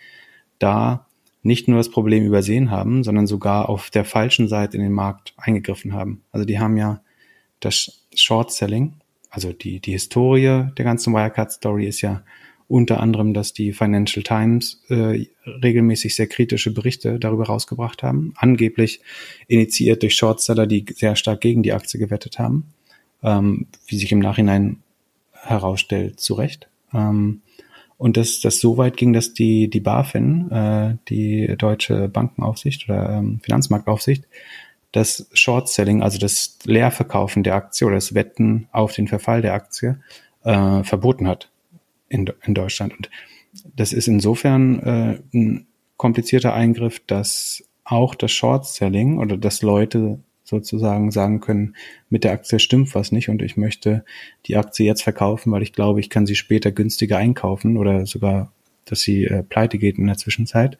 da nicht nur das Problem übersehen haben, sondern sogar auf der falschen Seite in den Markt eingegriffen haben. Also die haben ja das Short-Selling, also die die Historie der ganzen Wirecard-Story ist ja unter anderem, dass die Financial Times äh, regelmäßig sehr kritische Berichte darüber rausgebracht haben, angeblich initiiert durch Shortseller, die sehr stark gegen die Aktie gewettet haben, ähm, wie sich im Nachhinein herausstellt, zu Recht. Ähm, und dass das so weit ging, dass die die BaFin, äh, die deutsche Bankenaufsicht oder ähm, Finanzmarktaufsicht, das Short-Selling, also das Leerverkaufen der Aktie oder das Wetten auf den Verfall der Aktie, äh, verboten hat in, in Deutschland. Und das ist insofern äh, ein komplizierter Eingriff, dass auch das Short-Selling oder dass Leute sozusagen sagen können, mit der Aktie stimmt was nicht und ich möchte die Aktie jetzt verkaufen, weil ich glaube, ich kann sie später günstiger einkaufen oder sogar, dass sie äh, pleite geht in der Zwischenzeit.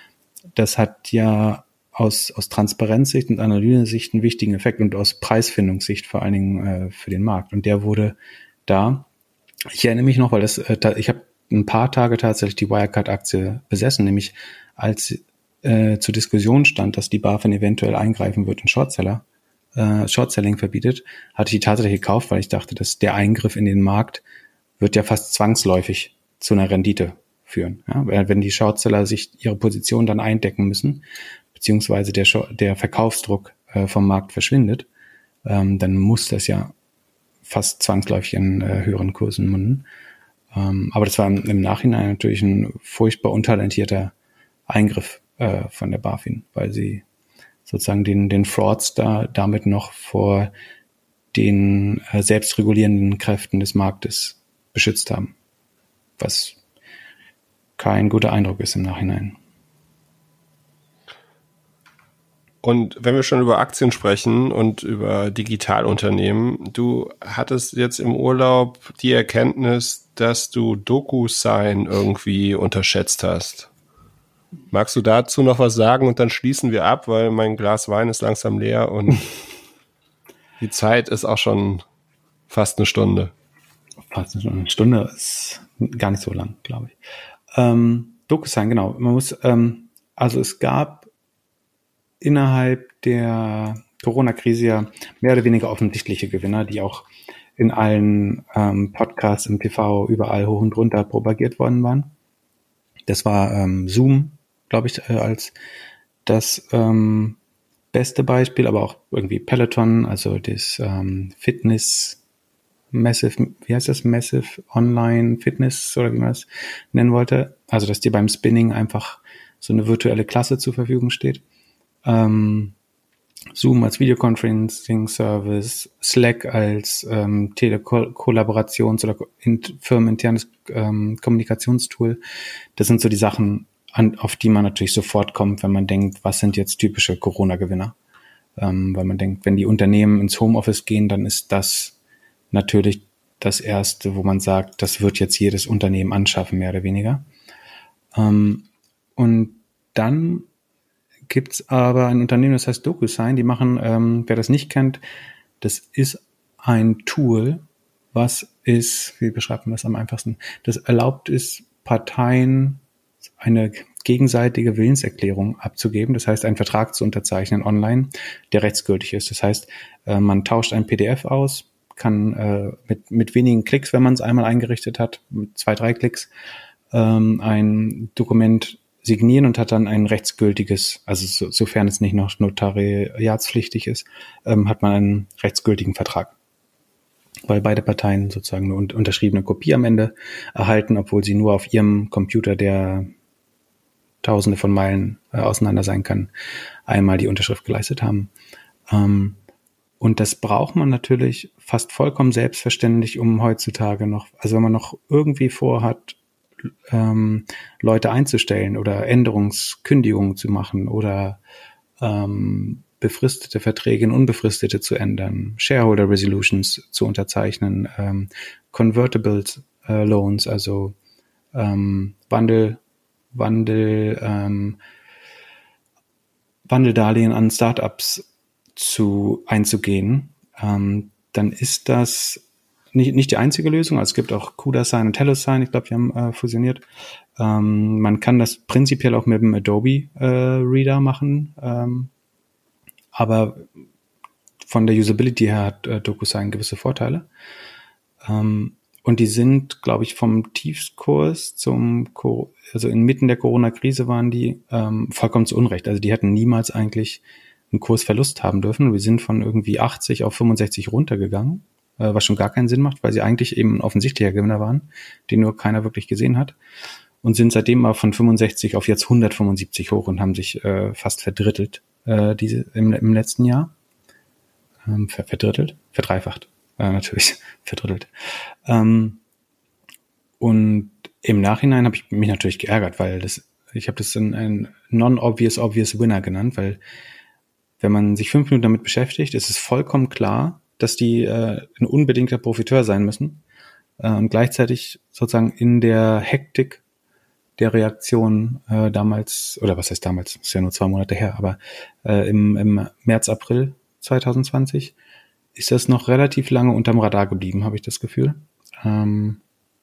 Das hat ja aus aus Transparenzsicht und Analysesicht einen wichtigen Effekt und aus Preisfindungssicht vor allen Dingen äh, für den Markt. Und der wurde da, ich erinnere mich noch, weil das, äh, ich habe ein paar Tage tatsächlich die Wirecard-Aktie besessen, nämlich als äh, zur Diskussion stand, dass die BaFin eventuell eingreifen wird und Shortseller, äh, Shortselling verbietet, hatte ich die tatsächlich gekauft, weil ich dachte, dass der Eingriff in den Markt wird ja fast zwangsläufig zu einer Rendite führen. Ja? Wenn die Shortseller sich ihre Position dann eindecken müssen, beziehungsweise der, der Verkaufsdruck äh, vom Markt verschwindet, ähm, dann muss das ja fast zwangsläufig in äh, höheren Kursen münden. Ähm, aber das war im, im Nachhinein natürlich ein furchtbar untalentierter Eingriff äh, von der BaFin, weil sie sozusagen den, den Fraudster damit noch vor den äh, selbstregulierenden Kräften des Marktes beschützt haben, was kein guter Eindruck ist im Nachhinein. Und wenn wir schon über Aktien sprechen und über Digitalunternehmen, du hattest jetzt im Urlaub die Erkenntnis, dass du DocuSign irgendwie unterschätzt hast. Magst du dazu noch was sagen und dann schließen wir ab, weil mein Glas Wein ist langsam leer und die Zeit ist auch schon fast eine Stunde. Fast eine Stunde. Eine Stunde ist gar nicht so lang, glaube ich. Ähm, DocuSign, genau. Man muss, ähm, also es gab innerhalb der Corona-Krise ja mehr oder weniger offensichtliche Gewinner, die auch in allen ähm, Podcasts, im T V, überall hoch und runter propagiert worden waren. Das war ähm, Zoom, glaube ich, äh, als das ähm, beste Beispiel, aber auch irgendwie Peloton, also das ähm, Fitness Massive, wie heißt das? Massive Online Fitness oder wie man das nennen wollte. Also, dass dir beim Spinning einfach so eine virtuelle Klasse zur Verfügung steht. Ähm, Zoom als Videoconferencing-Service, Slack als ähm, Telekollaborations- oder in, firmeninternes ähm, Kommunikationstool. Das sind so die Sachen, an, auf die man natürlich sofort kommt, wenn man denkt, was sind jetzt typische Corona-Gewinner? Ähm, weil man denkt, wenn die Unternehmen ins Homeoffice gehen, dann ist das natürlich das Erste, wo man sagt, das wird jetzt jedes Unternehmen anschaffen, mehr oder weniger. Ähm, und dann gibt's aber ein Unternehmen, das heißt DocuSign, die machen, ähm, wer das nicht kennt, das ist ein Tool, was ist, wie beschreibt man das am einfachsten, das erlaubt ist, Parteien eine gegenseitige Willenserklärung abzugeben, das heißt, einen Vertrag zu unterzeichnen online, der rechtsgültig ist. Das heißt, äh, man tauscht ein P D F aus, kann äh, mit mit wenigen Klicks, wenn man es einmal eingerichtet hat, mit zwei, drei Klicks, ähm, ein Dokument signieren und hat dann ein rechtsgültiges, also so, sofern es nicht noch notariatspflichtig ist, ähm, hat man einen rechtsgültigen Vertrag. Weil beide Parteien sozusagen eine unterschriebene Kopie am Ende erhalten, obwohl sie nur auf ihrem Computer, der tausende von Meilen äh, auseinander sein kann, einmal die Unterschrift geleistet haben. Ähm, Und das braucht man natürlich fast vollkommen selbstverständlich, um heutzutage noch, also wenn man noch irgendwie vorhat, ähm, Leute einzustellen oder Änderungskündigungen zu machen oder ähm, befristete Verträge in unbefristete zu ändern, Shareholder Resolutions zu unterzeichnen, ähm, Convertible äh, Loans, also ähm, Wandel, Wandel, ähm, Wandeldarlehen an Startups zu einzugehen, ähm, dann ist das nicht, nicht die einzige Lösung. Also es gibt auch CudaSign und HelloSign, ich glaube, die haben äh, fusioniert. Ähm, man kann das prinzipiell auch mit dem Adobe äh, Reader machen, ähm, aber von der Usability her hat äh, DocuSign gewisse Vorteile. Ähm, und die sind, glaube ich, vom Tiefskurs zum, also inmitten der Corona-Krise waren die ähm, vollkommen zu Unrecht. Also die hätten niemals eigentlich einen Kursverlust haben dürfen. Wir sind von irgendwie achtzig auf fünfundsechzig runtergegangen, äh, was schon gar keinen Sinn macht, weil sie eigentlich eben ein offensichtlicher Gewinner waren, den nur keiner wirklich gesehen hat. Und sind seitdem mal von fünfundsechzig auf jetzt hundertfünfundsiebzig hoch und haben sich äh, fast verdrittelt äh, diese im, im letzten Jahr. Ähm, verdrittelt? Verdreifacht. Äh, natürlich, verdrittelt. Ähm, und im Nachhinein habe ich mich natürlich geärgert, weil das, ich habe das ein, ein non-obvious, obvious Winner genannt, weil wenn man sich fünf Minuten damit beschäftigt, ist es vollkommen klar, dass die äh, ein unbedingter Profiteur sein müssen äh, und gleichzeitig sozusagen in der Hektik der Reaktion äh, damals, oder was heißt damals, ist ja nur zwei Monate her, aber äh, im, im März, April zwanzig zwanzig ist das noch relativ lange unterm Radar geblieben, habe ich das Gefühl. Ähm,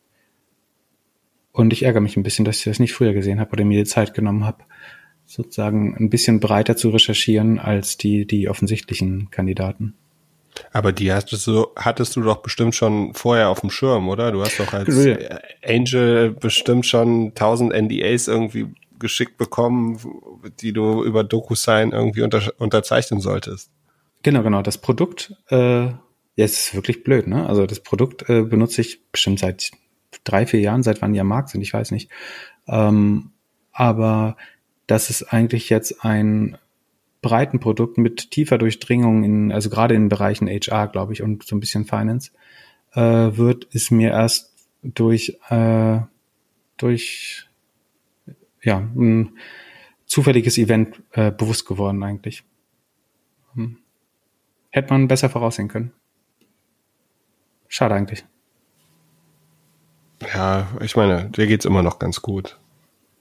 und ich ärgere mich ein bisschen, dass ich das nicht früher gesehen habe oder mir die Zeit genommen habe, sozusagen ein bisschen breiter zu recherchieren als die die offensichtlichen Kandidaten. Aber die hattest du, hattest du doch bestimmt schon vorher auf dem Schirm, oder? Du hast doch als Ja. Angel bestimmt schon tausend N D As irgendwie geschickt bekommen, die du über DocuSign irgendwie unter, unterzeichnen solltest. Genau, genau. Das Produkt, äh, ja, es ist wirklich blöd, ne? Also das Produkt äh, benutze ich bestimmt seit drei, vier Jahren, seit wann die am Markt sind, ich weiß nicht. Ähm, aber das ist eigentlich jetzt ein breiten Produkt mit tiefer Durchdringung in, also gerade in Bereichen H R, glaube ich, und so ein bisschen Finance, äh, wird, ist mir erst durch, äh, durch, ja, ein zufälliges Event äh, bewusst geworden eigentlich. Hm. Hätte man besser voraussehen können. Schade eigentlich. Ja, ich meine, dir geht's immer noch ganz gut.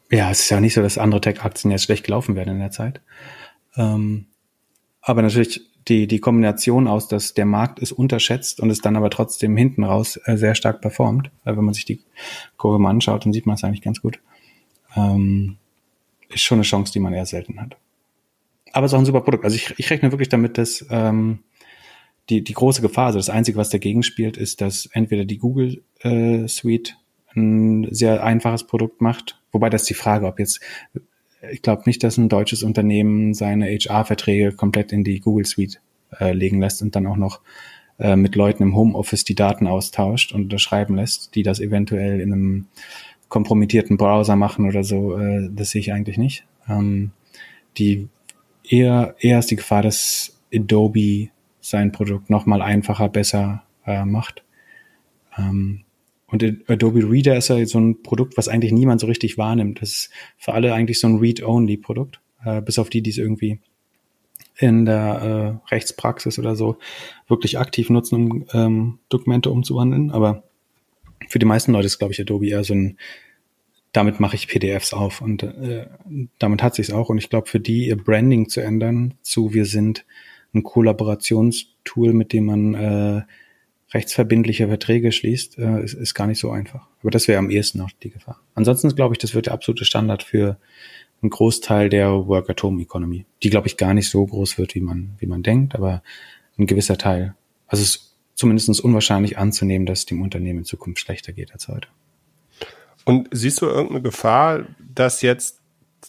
ja, es ist ja nicht so, dass andere Tech-Aktien jetzt schlecht gelaufen werden in der Zeit. Ähm, aber natürlich die, die Kombination aus, dass der Markt ist unterschätzt und es dann aber trotzdem hinten raus äh, sehr stark performt. Weil wenn man sich die Kurve mal anschaut, dann sieht man es eigentlich ganz gut. Ähm, ist schon eine Chance, die man eher selten hat. Aber es ist auch ein super Produkt. Also ich, ich rechne wirklich damit, dass ähm, die, die große Gefahr, also das Einzige, was dagegen spielt, ist, dass entweder die Google äh, Suite ein sehr einfaches Produkt macht. Wobei das ist die Frage, ob jetzt, ich glaube nicht, dass ein deutsches Unternehmen seine H R-Verträge komplett in die Google Suite äh, legen lässt und dann auch noch äh, mit Leuten im Homeoffice die Daten austauscht und unterschreiben lässt, die das eventuell in einem kompromittierten Browser machen oder so. Äh, das sehe ich eigentlich nicht. Ähm, die eher, eher ist die Gefahr, dass Adobe sein Produkt nochmal einfacher, besser äh, macht. Ähm, Und Adobe Reader ist ja so ein Produkt, was eigentlich niemand so richtig wahrnimmt. Das ist für alle eigentlich so ein Read-Only-Produkt, äh, bis auf die, die es irgendwie in der äh, Rechtspraxis oder so wirklich aktiv nutzen, um ähm, Dokumente umzuwandeln. Aber für die meisten Leute ist, glaube ich, Adobe eher so ein, damit mache ich P D Fs auf. Und äh, damit hat sich's auch. Und ich glaube, für die ihr Branding zu ändern zu, wir sind ein Kollaborationstool, mit dem man äh, rechtsverbindliche Verträge schließt, äh, ist, ist gar nicht so einfach. Aber das wäre am ehesten noch die Gefahr. Ansonsten glaube ich, das wird der absolute Standard für einen Großteil der Work-at-Home-Economy, die, glaube ich, gar nicht so groß wird, wie man wie man denkt, aber ein gewisser Teil. Also es ist zumindest unwahrscheinlich anzunehmen, dass es dem Unternehmen in Zukunft schlechter geht als heute. Und siehst du irgendeine Gefahr, dass jetzt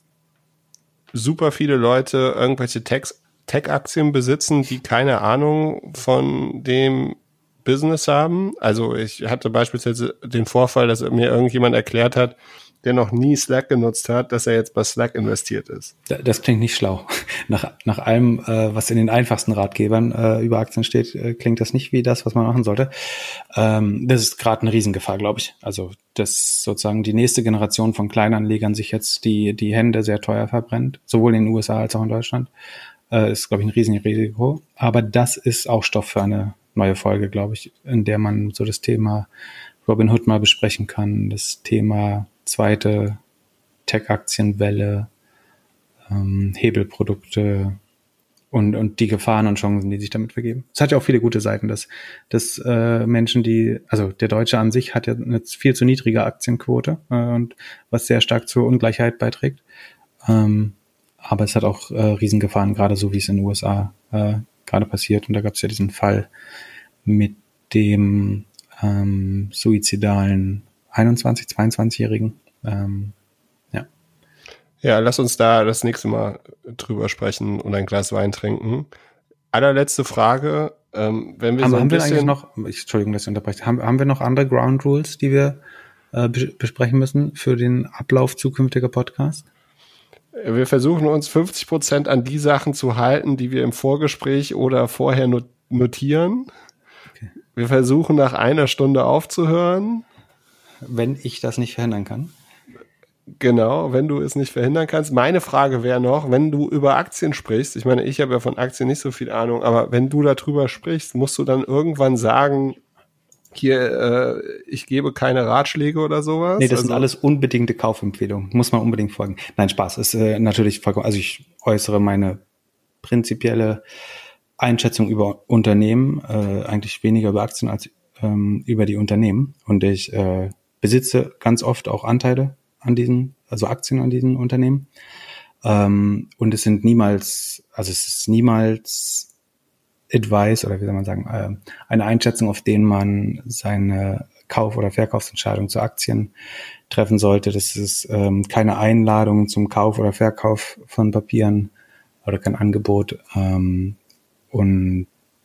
super viele Leute irgendwelche Tech- Tech-Aktien besitzen, die keine Ahnung von dem Business haben? Also ich hatte beispielsweise den Vorfall, dass mir irgendjemand erklärt hat, der noch nie Slack genutzt hat, dass er jetzt bei Slack investiert ist. Das klingt nicht schlau. Nach, nach allem, äh, was in den einfachsten Ratgebern äh, über Aktien steht, äh, klingt das nicht wie das, was man machen sollte. Ähm, das ist gerade eine Riesengefahr, glaube ich. Also, dass sozusagen die nächste Generation von Kleinanlegern sich jetzt die, die Hände sehr teuer verbrennt, sowohl in den U S A als auch in Deutschland, äh, ist, glaube ich, ein Riesenrisiko. Aber das ist auch Stoff für eine neue Folge, glaube ich, in der man so das Thema Robinhood mal besprechen kann, das Thema zweite Tech-Aktienwelle, ähm, Hebelprodukte und und die Gefahren und Chancen, die sich damit vergeben. Es hat ja auch viele gute Seiten, dass, dass äh, Menschen, die, also der Deutsche an sich hat ja eine viel zu niedrige Aktienquote äh, und was sehr stark zur Ungleichheit beiträgt. Ähm, aber es hat auch äh, Riesengefahren, gerade so wie es in den U S A äh, gerade passiert. Und da gab es ja diesen Fall mit dem ähm, suizidalen einundzwanzig-, zweiundzwanzigjährigen. Ähm, ja. Ja, lass uns da das nächste Mal drüber sprechen und ein Glas Wein trinken. Allerletzte Frage. Ähm, wenn wir haben, so ein haben wir bisschen eigentlich noch, ich, Entschuldigung, dass ich unterbreche, haben, haben wir noch andere Ground Rules, die wir äh, be- besprechen müssen für den Ablauf zukünftiger Podcasts? Wir versuchen uns fünfzig Prozent an die Sachen zu halten, die wir im Vorgespräch oder vorher notieren. Okay. Wir versuchen nach einer Stunde aufzuhören. Wenn ich das nicht verhindern kann. Genau, wenn du es nicht verhindern kannst. Meine Frage wäre noch, wenn du über Aktien sprichst, ich meine, ich habe ja von Aktien nicht so viel Ahnung, aber wenn du darüber sprichst, musst du dann irgendwann sagen, hier, äh, ich gebe keine Ratschläge oder sowas? Nee, das also, sind alles unbedingte Kaufempfehlungen. Muss man unbedingt folgen. Nein, Spaß. Ist äh, natürlich vollkommen, also ich äußere meine prinzipielle Einschätzung über Unternehmen, äh, eigentlich weniger über Aktien als ähm, über die Unternehmen. Und ich äh, besitze ganz oft auch Anteile an diesen, also Aktien an diesen Unternehmen. Ähm, und es sind niemals, also es ist niemals Advice oder wie soll man sagen, äh, eine Einschätzung, auf den man seine Kauf- oder Verkaufsentscheidung zu Aktien treffen sollte. Das ist ähm, keine Einladung zum Kauf oder Verkauf von Papieren oder kein Angebot ähm, und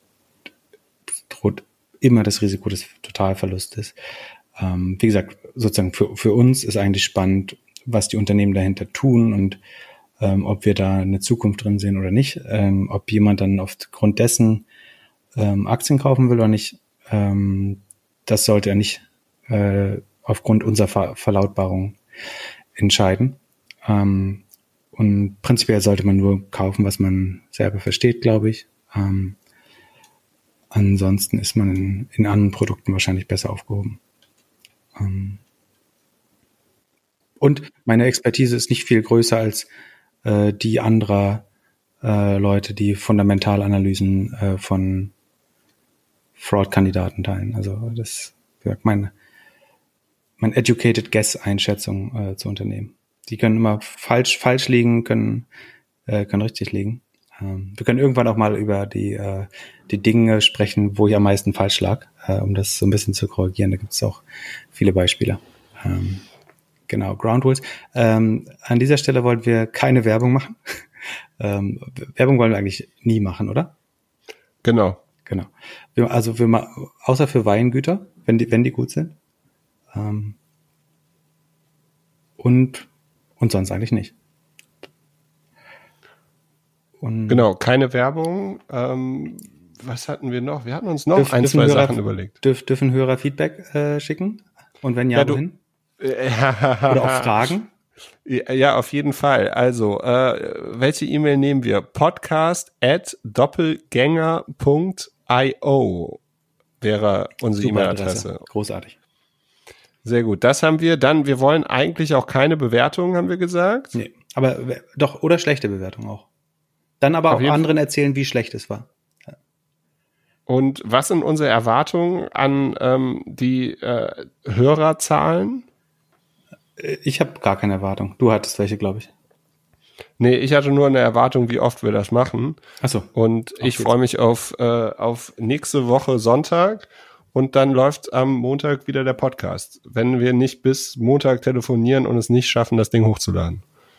droht immer das Risiko des Totalverlustes. Ähm, wie gesagt, sozusagen für, für uns ist eigentlich spannend, was die Unternehmen dahinter tun und ähm, ob wir da eine Zukunft drin sehen oder nicht. Ähm, ob jemand dann aufgrund dessen ähm, Aktien kaufen will oder nicht, ähm, das sollte er nicht äh, aufgrund unserer Ver- Verlautbarung entscheiden. Ähm, und prinzipiell sollte man nur kaufen, was man selber versteht, glaube ich. Ähm, ansonsten ist man in, in anderen Produkten wahrscheinlich besser aufgehoben. Ähm, Und meine Expertise ist nicht viel größer als äh, die anderer äh, Leute, die Fundamentalanalysen äh, von Fraud-Kandidaten teilen. Also das ist meine, meine educated guess-Einschätzung äh, zu Unternehmen. Die können immer falsch falsch liegen, können äh, können richtig liegen. Ähm, wir können irgendwann auch mal über die äh, die Dinge sprechen, wo ich am meisten falsch lag, äh, um das so ein bisschen zu korrigieren. Da gibt es auch viele Beispiele. Ähm, genau, Ground Rules. Ähm, an dieser Stelle wollten wir keine Werbung machen. ähm, Werbung wollen wir eigentlich nie machen, oder? Genau. Genau. Wir, also wir ma- außer für Weingüter, wenn die wenn die gut sind. Ähm, und und sonst eigentlich nicht. Und Genau, keine Werbung. Ähm, was hatten wir noch? Wir hatten uns noch dürf, ein, dürfen zwei Hörer, Sachen überlegt. Dürf, dürfen Hörer Feedback äh, schicken? Und wenn ja, Ja, du- wohin? Oder auch Fragen? Ja, ja, auf jeden Fall. Also, äh, welche E-Mail nehmen wir? Podcast at doppelgänger punkt io wäre unsere Super E-Mail-Adresse. Adresse. Großartig. Sehr gut. Das haben wir. Dann, wir wollen eigentlich auch keine Bewertungen, haben wir gesagt. Nee, aber we- doch, oder schlechte Bewertung auch. Dann aber Auf auch jeden anderen erzählen, wie schlecht es war. Und was sind unsere Erwartungen an ähm, die äh, Hörerzahlen? Äh, Ich habe gar keine Erwartung. Du hattest welche, glaube ich. Nee, ich hatte nur eine Erwartung, wie oft wir das machen. Ach so. Und ich geht's. freue mich auf, äh, auf nächste Woche Sonntag. Und dann läuft am Montag wieder der Podcast. Wenn wir nicht bis Montag telefonieren und es nicht schaffen, das Ding hochzuladen.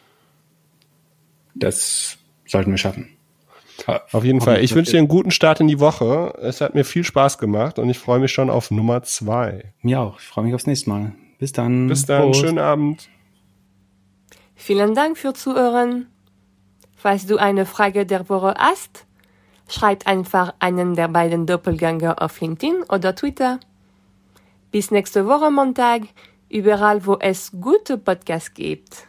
Das sollten wir schaffen. Auf jeden Fall. Ich wünsche dir einen guten Start in die Woche. Es hat mir viel Spaß gemacht und ich freue mich schon auf Nummer zwei. Mir auch. Ich freue mich aufs nächste Mal. Bis dann. Bis dann. Prost. Schönen Abend. Vielen Dank für Zuhören. Falls du eine Frage der Woche hast, schreib einfach einen der beiden Doppelgänger auf LinkedIn oder Twitter. Bis nächste Woche Montag, überall wo es gute Podcasts gibt.